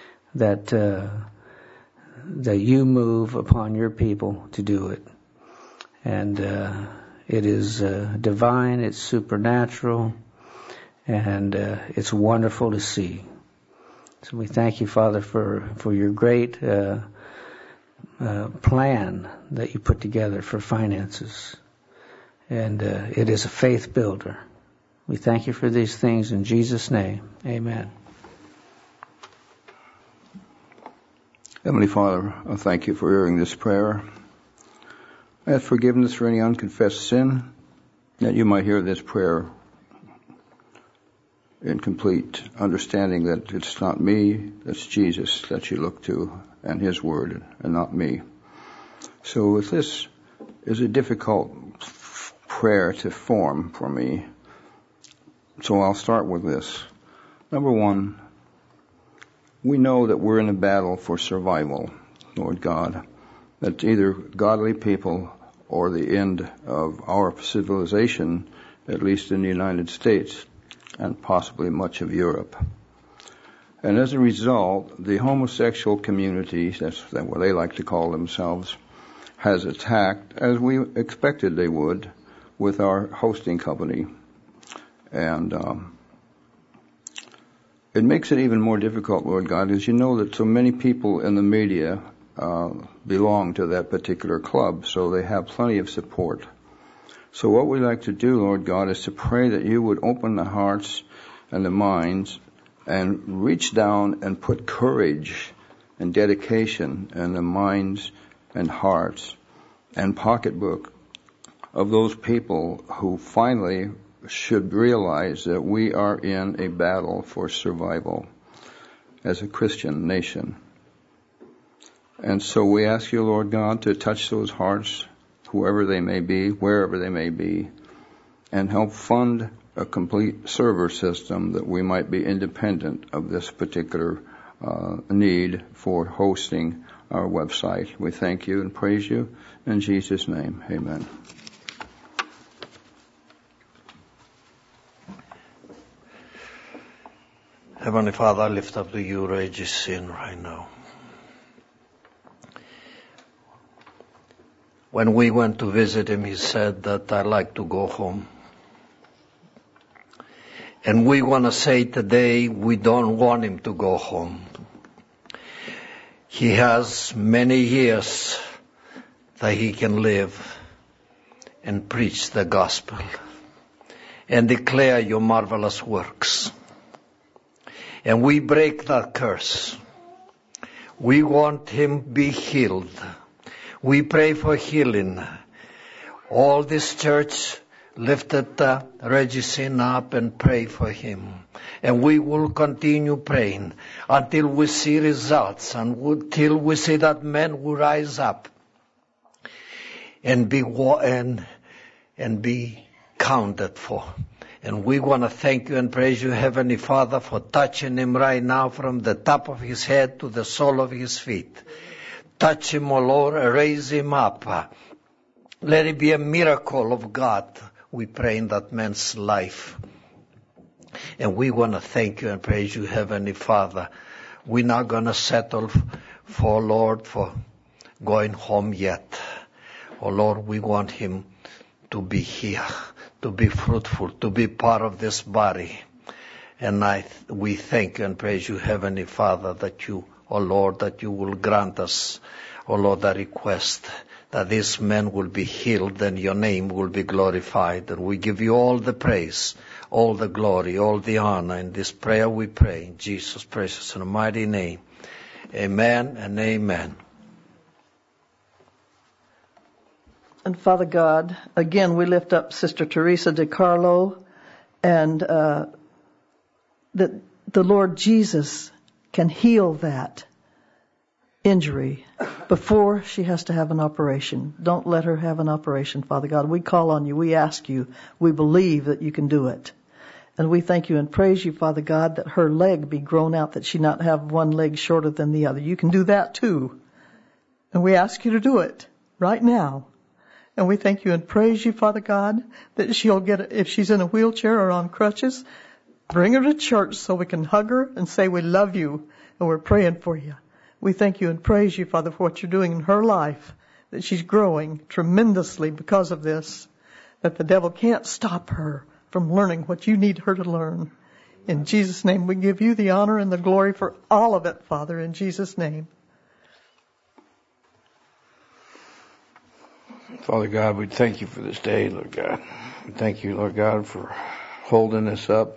that uh, that you move upon your people to do it. And uh, it is uh, divine, it's supernatural, and uh, it's wonderful to see. So we thank you, Father, for, for your great uh, uh, plan that you put together for finances. And uh, it is a faith builder. We thank you for these things in Jesus' name. Amen. Heavenly Father, I thank you for hearing this prayer. I ask forgiveness for any unconfessed sin, that you might hear this prayer in complete understanding that it's not me, it's Jesus that you look to and his word and not me. So if this is a difficult prayer to form for me, so I'll start with this. Number one, we know that we're in a battle for survival, Lord God, that either godly people or the end of our civilization, at least in the United States, and possibly much of Europe. And as a result, the homosexual community, that's what they like to call themselves, has attacked, as we expected they would, with our hosting company. And um, it makes it even more difficult, Lord God, as you know that so many people in the media uh, belong to that particular club, so they have plenty of support. So what we like to do, Lord God, is to pray that you would open the hearts and the minds and reach down and put courage and dedication in the minds and hearts and pocketbook of those people who finally should realize that we are in a battle for survival as a Christian nation. And so we ask you, Lord God, to touch those hearts, whoever they may be, wherever they may be, and help fund a complete server system that we might be independent of this particular uh, need for hosting our website. We thank you and praise you in Jesus' name. Amen. Heavenly Father, I lift up to you Regis Sin right now. When we went to visit him, he said that I'd like to go home. And we want to say today, we don't want him to go home. He has many years that he can live and preach the gospel and declare your marvelous works. And we break that curse. We want him to be healed. We pray for healing. All this church lifted uh, Regicine up and pray for him. And we will continue praying until we see results and until we see that men will rise up and be and, and be counted for. And we want to thank you and praise you, Heavenly Father, for touching him right now from the top of his head to the sole of his feet. Touch him, O Lord, raise him up. Let it be a miracle of God, we pray, in that man's life. And we want to thank you and praise you, Heavenly Father. We're not going to settle for, Lord, for going home yet. Oh, Lord, we want him to be here, to be fruitful, to be part of this body. And I, we thank you and praise you, Heavenly Father, that you, oh Lord, that you will grant us, oh Lord, the request that this man will be healed and your name will be glorified. And we give you all the praise, all the glory, all the honor. In this prayer we pray in Jesus' precious and mighty name. Amen and amen. And Father God, again, we lift up Sister Teresa DiCarlo, and uh, that the Lord Jesus can heal that injury before she has to have an operation. Don't let her have an operation, Father God. We call on you. We ask you. We believe that you can do it. And we thank you and praise you, Father God, that her leg be grown out, that she not have one leg shorter than the other. You can do that too. And we ask you to do it right now. And we thank you and praise you, Father God, that she'll get, if she's in a wheelchair or on crutches, bring her to church so we can hug her and say we love you and we're praying for you. We thank you and praise you, Father, for what you're doing in her life. that she's growing tremendously because of this, that the devil can't stop her from learning what you need her to learn. In Jesus' name, we give you the honor and the glory for all of it, Father, in Jesus' name. Father God, we thank you for this day, Lord God. We thank you, Lord God, for holding us up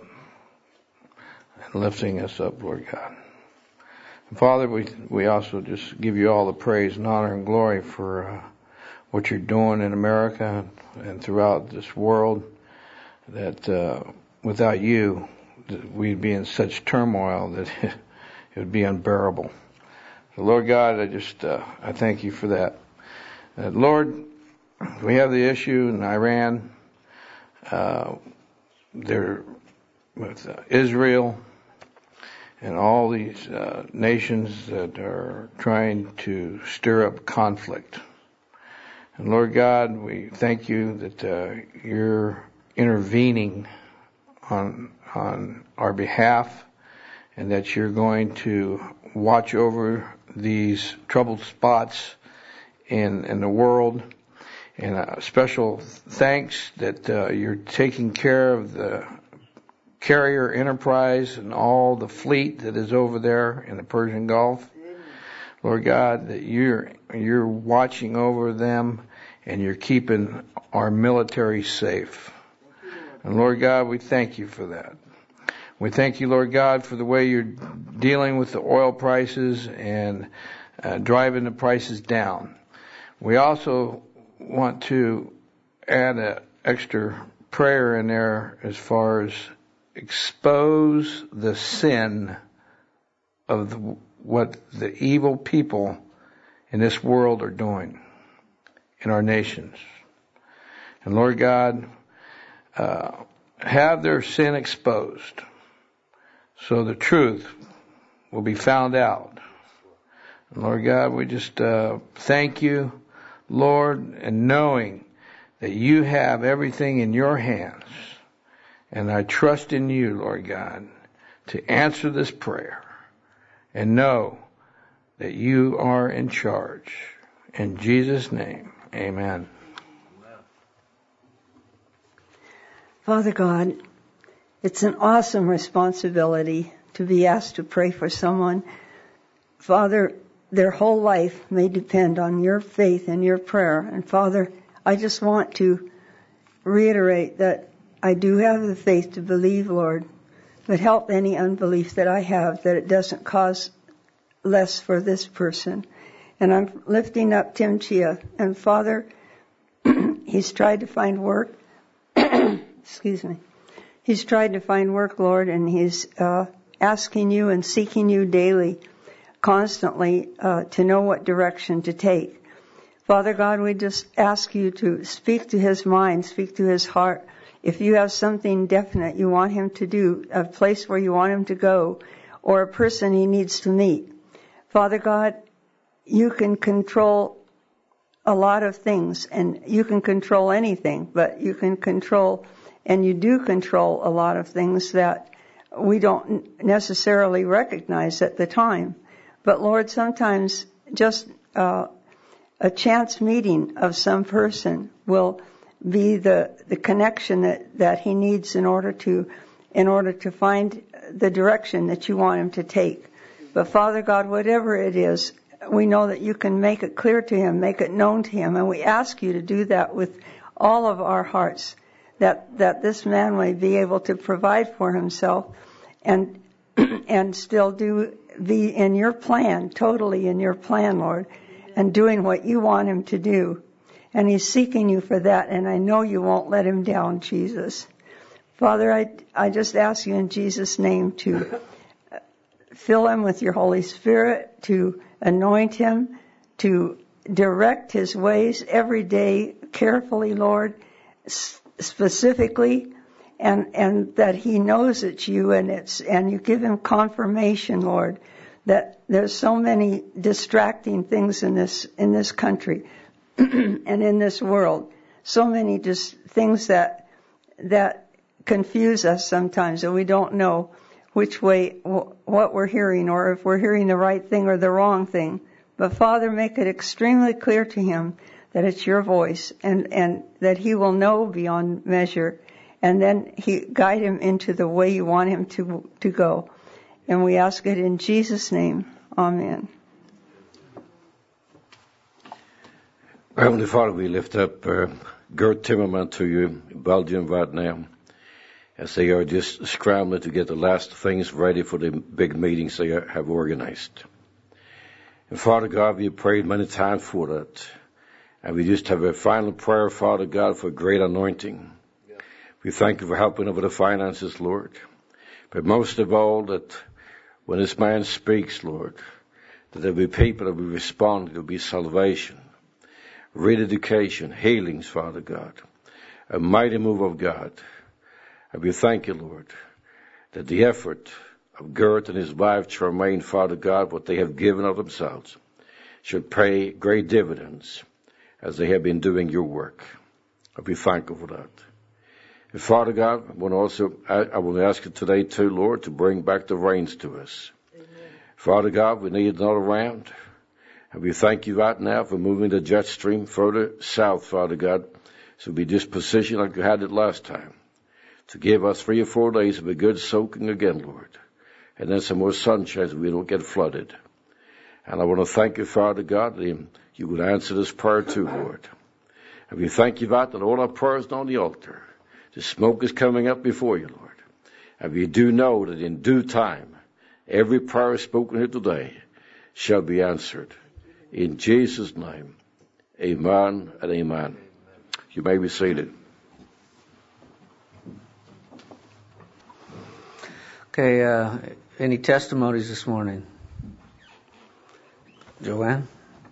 and lifting us up, Lord God. And Father, we we also just give you all the praise and honor and glory for uh, what you're doing in America and throughout this world, that uh, without you, we'd be in such turmoil that it would be unbearable. So Lord God, I just, uh, I thank you for that. Uh, Lord, we have the issue in Iran, uh, there with uh, Israel, and all these uh, nations that are trying to stir up conflict. And Lord God, we thank you that uh, you're intervening on on our behalf, and that you're going to watch over these troubled spots in in the world. And a special thanks that uh, you're taking care of the carrier Enterprise and all the fleet that is over there in the Persian Gulf. Lord God, that you're you're watching over them and you're keeping our military safe. And Lord God, we thank you for that. We thank you, Lord God, for the way you're dealing with the oil prices and uh, driving the prices down. We also want to add an extra prayer in there as far as expose the sin of the, what the evil people in this world are doing in our nations. And Lord God, uh, have their sin exposed so the truth will be found out. And Lord God, we just uh, thank you, Lord, and knowing that you have everything in your hands. And I trust in you, Lord God, to answer this prayer and know that you are in charge. In Jesus' name, amen. Father God, it's an awesome responsibility to be asked to pray for someone. Father, their whole life may depend on your faith and your prayer. And Father, I just want to reiterate that I do have the faith to believe, Lord, but help any unbelief that I have, that it doesn't cause less for this person. And I'm lifting up Tim Chia. And Father, he's tried to find work. Excuse me. He's tried to find work, Lord, and he's uh, asking you and seeking you daily, constantly, uh, to know what direction to take. Father God, we just ask you to speak to his mind, speak to his heart. If you have something definite you want him to do, a place where you want him to go, or a person he needs to meet. Father God, you can control a lot of things, and you can control anything, but you can control, and you do control a lot of things that we don't necessarily recognize at the time. But Lord, sometimes just uh, a chance meeting of some person will be the, the connection that, that he needs in order to in order to find the direction that you want him to take. But Father God, whatever it is, we know that you can make it clear to him, make it known to him, and we ask you to do that with all of our hearts, that that this man may be able to provide for himself and and still do be in your plan, totally in your plan, Lord, and doing what you want him to do. And he's seeking you for that, and I know you won't let him down, Jesus. Father, I, I just ask you in Jesus' name to fill him with your Holy Spirit, to anoint him, to direct his ways every day carefully, Lord, specifically, and, and that he knows it's you, and it's, and you give him confirmation, Lord, that there's so many distracting things in this, in this country. And in this world, so many just things that that confuse us sometimes, and we don't know which way what we're hearing, or if we're hearing the right thing or the wrong thing. But Father, make it extremely clear to him that it's your voice, and, and that he will know beyond measure, and then he guide him into the way you want him to to go. And we ask it in Jesus' name. Amen. Heavenly Father, we lift up uh, Gert Timmerman to you in Belgium right now, as they are just scrambling to get the last things ready for the big meetings they have organized. And Father God, we have prayed many times for that. And we just have a final prayer, Father God, for great anointing. Yeah. We thank you for helping over the finances, Lord. But most of all, that when this man speaks, Lord, that there will be people that will respond, there will be salvation, rededication, healings, Father God, a mighty move of God. And we thank you, Lord, that the effort of Gert and his wife, Charmaine, Father God, what they have given of themselves, should pay great dividends as they have been doing your work. I'll be thankful for that. And Father God, I want also, I, I will ask you today too, Lord, to bring back the rains to us. Amen. Father God, we need another round. And we thank you right now for moving the jet stream further south, Father God, so we just position like you had it last time, to give us three or four days of a good soaking again, Lord. And then some more sunshine so we don't get flooded. And I want to thank you, Father God, that you would answer this prayer too, Lord. And we thank you, God, that all our prayers are on the altar. The smoke is coming up before you, Lord. And we do know that in due time, every prayer spoken here today shall be answered. In Jesus' name, amen and amen. You may be seated. Okay, uh, any testimonies this morning? Joanne?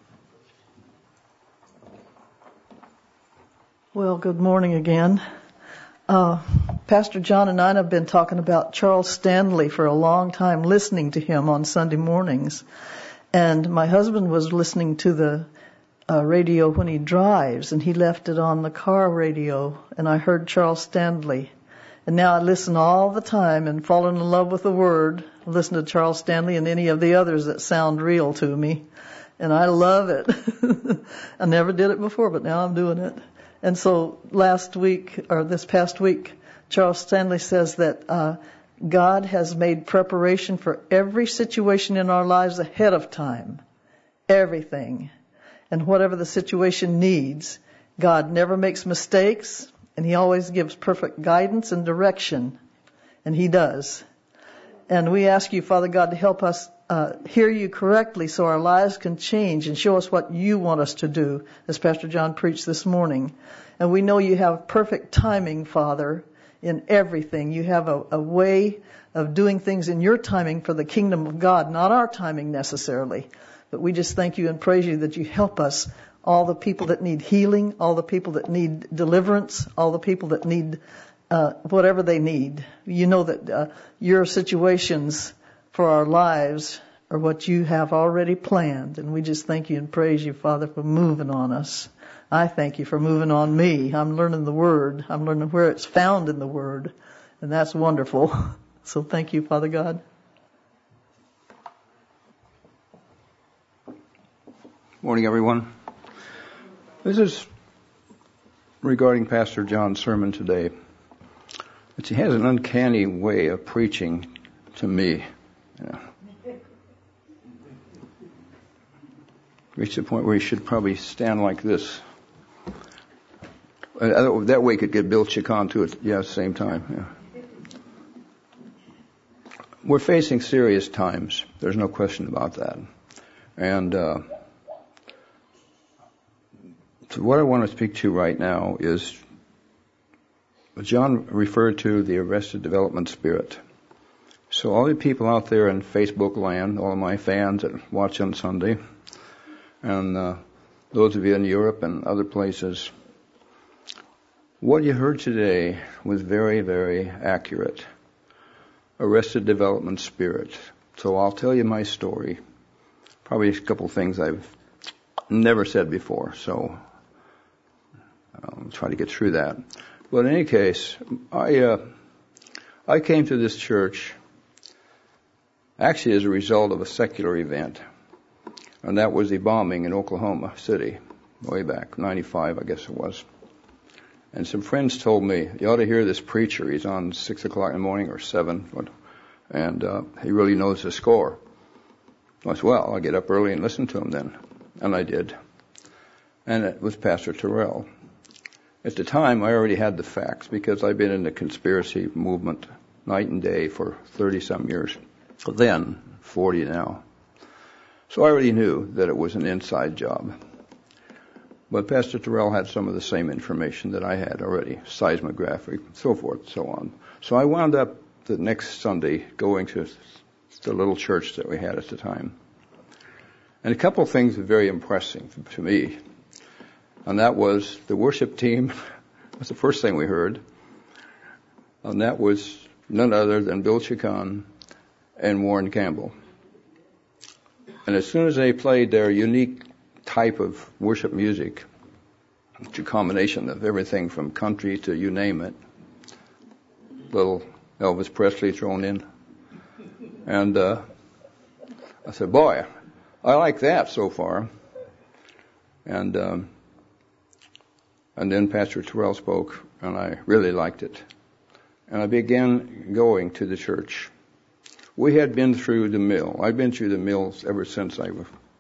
Well, good morning again. Uh, Pastor John and I have been talking about Charles Stanley for a long time, listening to him on Sunday mornings. And my husband was listening to the uh, radio when he drives, and he left it on the car radio, and I heard Charles Stanley. And now I listen all the time and fall in love with the Word. I listen to Charles Stanley and any of the others that sound real to me. And I love it. I never did it before, but now I'm doing it. And so last week, or this past week, Charles Stanley says that uh, God has made preparation for every situation in our lives ahead of time. Everything. And whatever the situation needs, God never makes mistakes, and He always gives perfect guidance and direction. And He does. And we ask you, Father God, to help us uh, hear you correctly so our lives can change and show us what you want us to do, as Pastor John preached this morning. And we know you have perfect timing, Father, in everything. You have a, a way of doing things in your timing for the kingdom of God, not our timing necessarily. But we just thank you and praise you that you help us, all the people that need healing, all the people that need deliverance, all the people that need uh, whatever they need. You know that uh, your situations for our lives are what you have already planned. And we just thank you and praise you, Father, for moving on us. I thank you for moving on me. I'm learning the Word. I'm learning where it's found in the Word. And that's wonderful. So thank you, Father God. Morning, everyone. This is regarding Pastor John's sermon today. It's, he has an uncanny way of preaching to me. Yeah. Reached the point where he should probably stand like this. Uh, that way he could get Bill Chicon to it, yeah, at the same time. Yeah. We're facing serious times. There's no question about that. And uh, so what I want to speak to right now is John referred to the Arrested Development spirit. So all the people out there in Facebook land, all of my fans that watch on Sunday, and uh, those of you in Europe and other places, what you heard today was very, very accurate. Arrested Development spirit. So I'll tell you my story. Probably a couple of things I've never said before, so I'll try to get through that. But in any case, I uh, I came to this church actually as a result of a secular event. And that was the bombing in Oklahoma City, way back, ninety-five, I guess it was. And some friends told me, you ought to hear this preacher. He's on six o'clock in the morning or seven, and uh, he really knows the score. I said, well, I'll get up early and listen to him then. And I did. And it was Pastor Terrell. At the time, I already had the facts because I've been in the conspiracy movement night and day for thirty-some years. Then, forty now. So I already knew that it was an inside job. But Pastor Terrell had some of the same information that I had already, seismography, so forth, so on. So I wound up the next Sunday going to the little church that we had at the time. And a couple of things were very impressive to me. And that was the worship team. That's the first thing we heard. And that was none other than Bill Chacon and Warren Campbell. And as soon as they played their unique type of worship music, it's a combination of everything from country to you name it, little Elvis Presley thrown in. And uh, I said, boy, I like that so far. And um, and then Pastor Terrell spoke, and I really liked it. And I began going to the church. We had been through the mill. I've been through the mills ever since I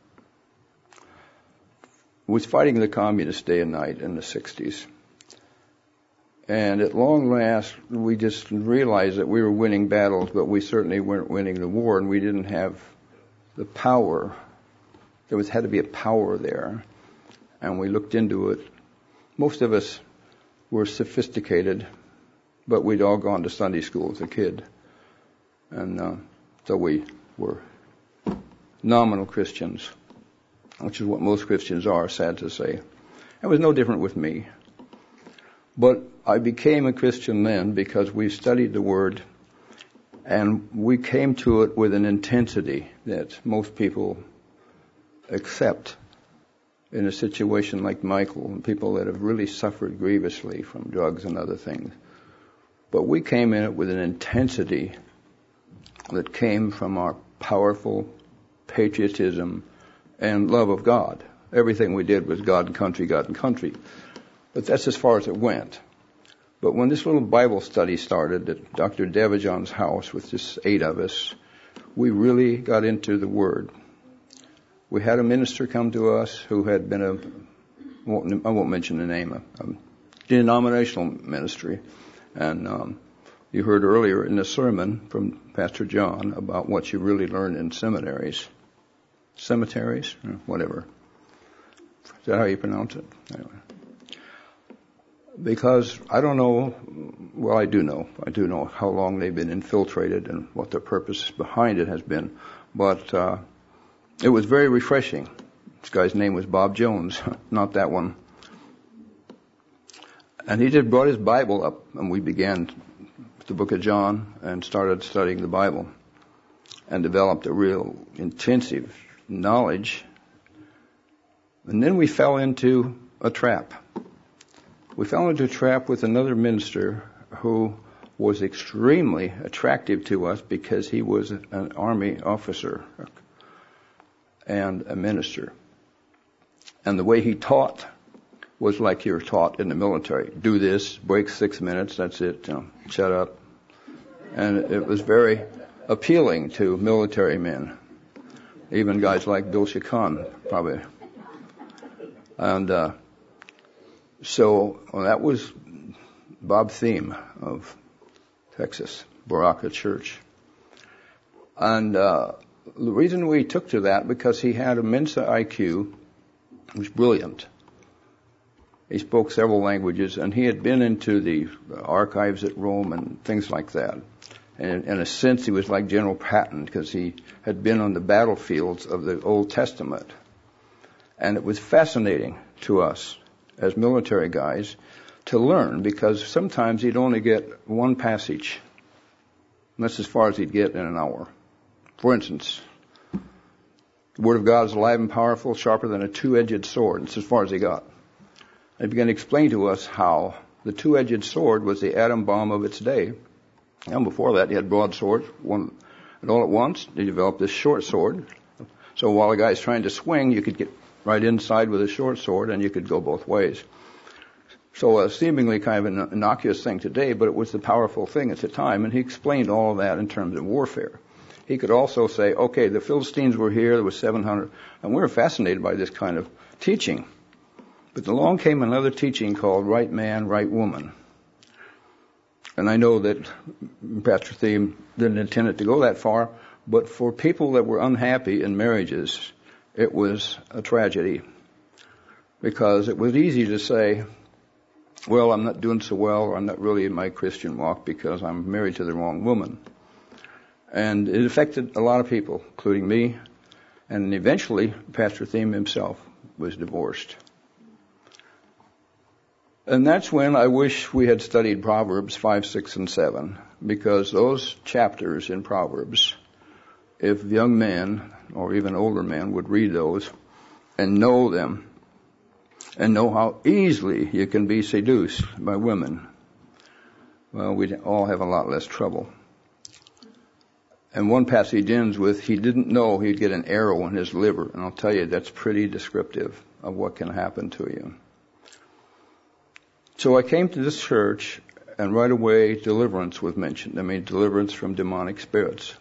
was fighting the communists day and night in the sixties. And at long last, we just realized that we were winning battles, but we certainly weren't winning the war, and we didn't have the power. There was had to be a power there. And we looked into it. Most of us were sophisticated, but we'd all gone to Sunday school as a kid. And uh, so we were nominal Christians, which is what most Christians are, sad to say. It was no different with me. But I became a Christian then because we studied the Word, and we came to it with an intensity that most people accept in a situation like Michael and people that have really suffered grievously from drugs and other things. But we came in it with an intensity that came from our powerful patriotism and love of God. Everything we did was God and country, God and country. But that's as far as it went. But when this little Bible study started at Doctor Devajan's house with just eight of us, we really got into the Word. We had a minister come to us who had been a, I won't mention the name, a, a denominational ministry. And um, you heard earlier in the sermon from Pastor John about what you really learn in seminaries. Cemeteries? Whatever. Is that how you pronounce it? Anyway. Because I don't know, well, I do know. I do know how long they've been infiltrated and what the purpose behind it has been. But uh, it was very refreshing. This guy's name was Bob Jones, not that one. And he just brought his Bible up, and we began the book of John and started studying the Bible and developed a real intensive knowledge. And then we fell into a trap. We fell into a trap with another minister who was extremely attractive to us because he was an army officer and a minister. And the way he taught was like you're taught in the military. Do this, break six minutes, that's it, you know, shut up. And it was very appealing to military men, even guys like Bill Chacon, probably. And uh, so well, that was Bob Thiem of Texas, Baraka Church. And uh, the reason we took to that, because he had a Mensa I Q, he was brilliant. He spoke several languages, and he had been into the archives at Rome and things like that. And in a sense, he was like General Patton, because he had been on the battlefields of the Old Testament. And it was fascinating to us as military guys to learn, because sometimes he'd only get one passage. And that's as far as he'd get in an hour. For instance, the Word of God is alive and powerful, sharper than a two-edged sword. That's as far as he got. And he began to explain to us how the two-edged sword was the atom bomb of its day. And before that, he had broadswords, one, and all at once, he developed this short sword, So while a guy's trying to swing, you could get right inside with a short sword and you could go both ways. So a seemingly kind of an innocuous thing today, but it was the powerful thing at the time, and he explained all of that in terms of warfare. He could also say, okay, the Philistines were here, there was seven hundred, and we were fascinated by this kind of teaching. But along came another teaching called right man, right woman. And I know that Pastor Thiem didn't intend it to go that far, but for people that were unhappy in marriages, it was a tragedy. Because it was easy to say, well, I'm not doing so well, or I'm not really in my Christian walk because I'm married to the wrong woman. And it affected a lot of people, including me. And eventually, Pastor Thiem himself was divorced. And that's when I wish we had studied Proverbs five, six, and seven, because those chapters in Proverbs, if young men or even older men would read those and know them, and know how easily you can be seduced by women, well, we'd all have a lot less trouble. And one passage ends with, he didn't know he'd get an arrow in his liver. And I'll tell you, that's pretty descriptive of what can happen to you. So I came to this church, and right away deliverance was mentioned. I mean, deliverance from demonic spirits.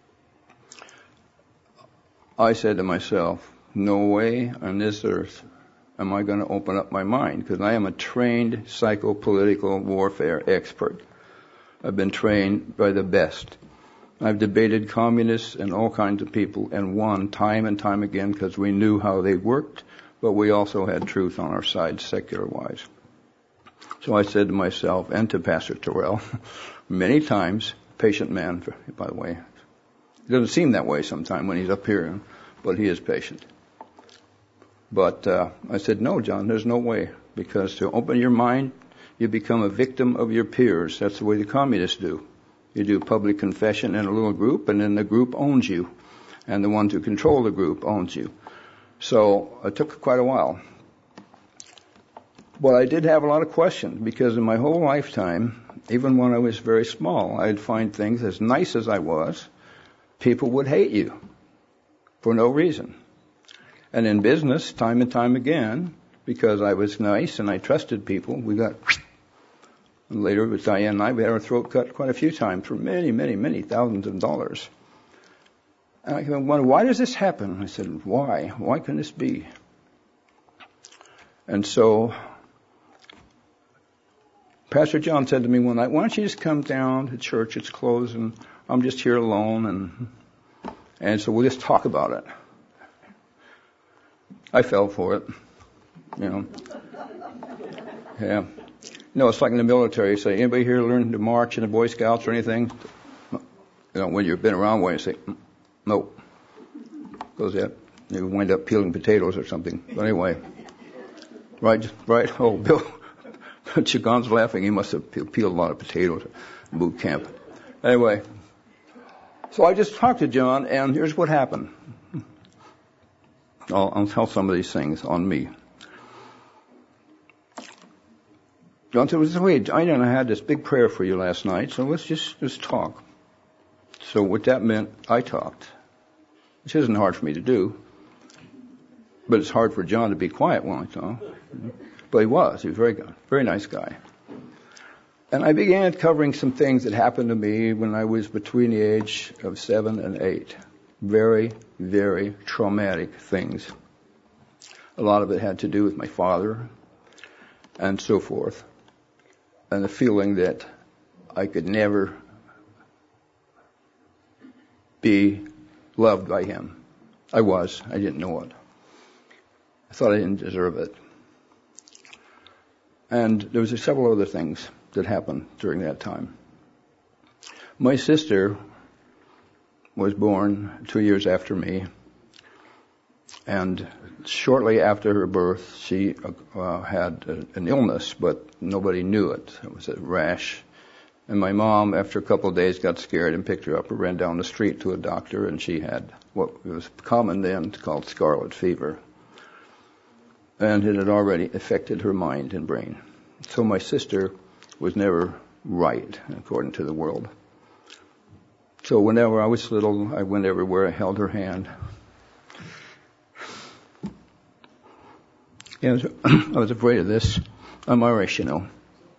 I said to myself, no way on this earth am I going to open up my mind, because I am a trained psychopolitical warfare expert. I've been trained by the best. I've debated communists and all kinds of people and won time and time again because we knew how they worked, but we also had truth on our side, secular-wise. So I said to myself and to Pastor Terrell many times, patient man, by the way. It doesn't seem that way sometime when he's up here, but he is patient. But uh, I said, no, John, there's no way, because to open your mind, you become a victim of your peers. That's the way the communists do. You do public confession in a little group, and then the group owns you, and the ones who control the group owns you. So it took quite a while. But I did have a lot of questions, because in my whole lifetime, even when I was very small, I'd find things, as nice as I was, people would hate you for no reason. And in business, time and time again, because I was nice and I trusted people, we got... And later with Diane and I, we had our throat cut quite a few times for many, many, many thousands of dollars. And I wondered, why does this happen? I said, why? Why can this be? And so Pastor John said to me one night, why don't you just come down to church? It's closed and I'm just here alone. And, and so we'll just talk about it. I fell for it, you know. Yeah. No, it's like in the military. You say, anybody here learn to march in the Boy Scouts or anything? You know, when you've been around one, you say, no. Goes that. You wind up peeling potatoes or something. But anyway. Right, right. Oh, Bill. Chigon's laughing. He must have peeled a lot of potatoes at boot camp. Anyway. So I just talked to John, and here's what happened. I'll, I'll tell some of these things on me. John said, wait, I know I had this big prayer for you last night, so let's just, just talk. So what that meant, I talked, which isn't hard for me to do, but it's hard for John to be quiet when I talk. But he was. He was a very good, very nice guy. And I began covering some things that happened to me when I was between the age of seven and eight. Very, very traumatic things. A lot of it had to do with my father and so forth. And the feeling that I could never be loved by him. I was. I didn't know it. I thought I didn't deserve it. And there was several other things that happened during that time. My sister was born two years after me. And shortly after her birth, she uh, had a, an illness, but nobody knew it. It was a rash. And my mom, after a couple of days, got scared and picked her up and ran down the street to a doctor, and she had what was common then called scarlet fever. And it had already affected her mind and brain. So my sister was never right, according to the world. So whenever I was little, I went everywhere, I held her hand. Yeah, I was afraid of this. I'm Irish, you know.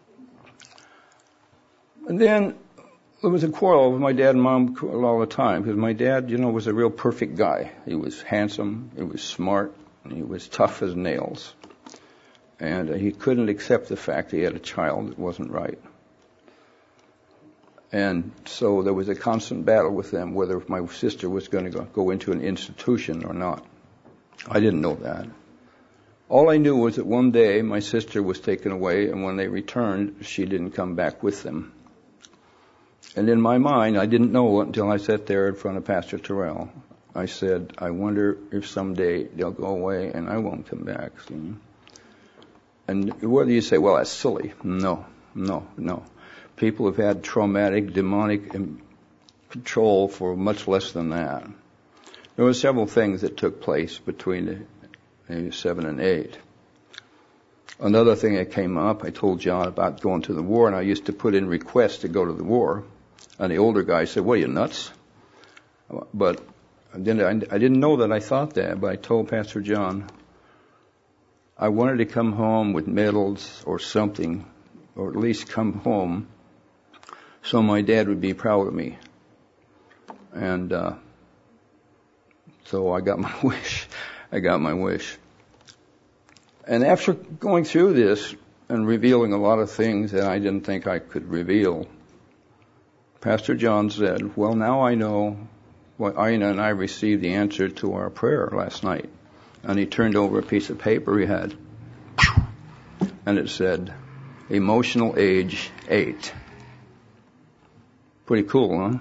And then there was a quarrel with my dad and mom all the time, because my dad, you know, was a real perfect guy. He was handsome, he was smart, and he was tough as nails. And uh, he couldn't accept the fact that he had a child that wasn't right. And so there was a constant battle with them whether my sister was going to go, go into an institution or not. I didn't know that. All I knew was that one day my sister was taken away, and when they returned, she didn't come back with them. And in my mind, I didn't know it until I sat there in front of Pastor Terrell. I said, I wonder if someday they'll go away and I won't come back. See? And whether you say, well, that's silly. No, no, no. People have had traumatic, demonic control for much less than that. There were several things that took place between maybe seven and eight. Another thing that came up, I told John about going to the war, and I used to put in requests to go to the war. And the older guy said, what, are you nuts? But I didn't, I didn't know that I thought that, but I told Pastor John, I wanted to come home with medals or something, or at least come home so my dad would be proud of me. And uh, so I got my wish. I got my wish. And after going through this and revealing a lot of things that I didn't think I could reveal, Pastor John said, well, now I know what Ina and I received the answer to our prayer last night. And he turned over a piece of paper he had, and it said, emotional age eight. Pretty cool, huh?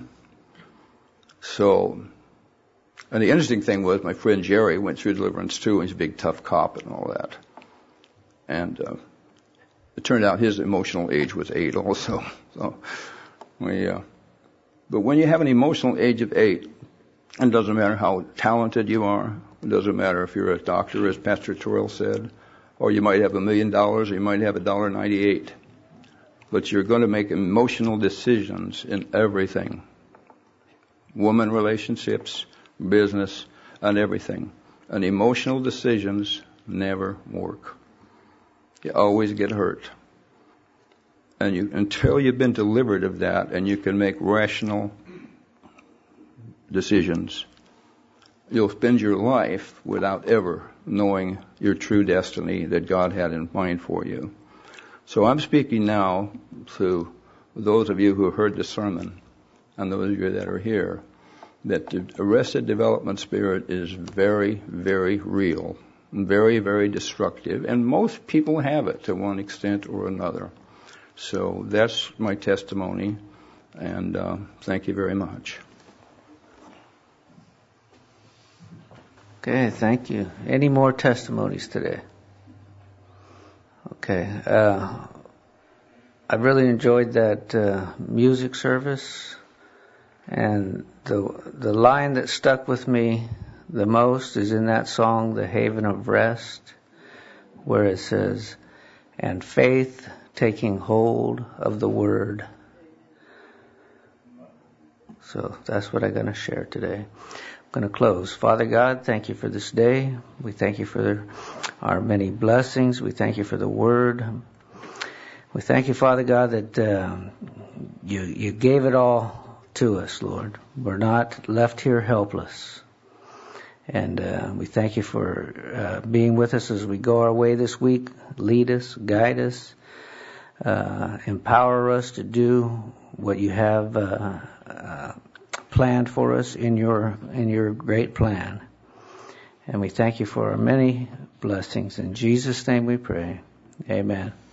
So, and the interesting thing was my friend Jerry went through deliverance too, and he's a big tough cop and all that. And uh, it turned out his emotional age was eight also. So we, uh, but when you have an emotional age of eight, it doesn't matter how talented you are. It doesn't matter if you're a doctor, as Pastor Terrell said, or you might have a million dollars, or you might have a dollar ninety-eight. But you're going to make emotional decisions in everything. Woman relationships, business, and everything. And emotional decisions never work. You always get hurt. And you, until you've been delivered of that and you can make rational decisions, you'll spend your life without ever knowing your true destiny that God had in mind for you. So I'm speaking now to those of you who have heard the sermon and those of you that are here, that the arrested development spirit is very, very real, very, very destructive, and most people have it to one extent or another. So that's my testimony, and uh, thank you very much. Okay, thank you. Any more testimonies today? Okay. Uh, I really enjoyed that uh, music service, and the the line that stuck with me the most is in that song, The Haven of Rest, where it says, and faith taking hold of the word. So that's what I'm going to share today. I'm going to close. Father God, thank you for this day. We thank you for our many blessings. We thank you for the word. We thank you, Father God, that uh, you you gave it all to us, Lord. We're not left here helpless. And uh, we thank you for uh, being with us as we go our way this week. Lead us, guide us, uh, empower us to do what you have uh, uh, planned for us in your in your great plan. And we thank you for our many blessings. In Jesus' name we pray. Amen.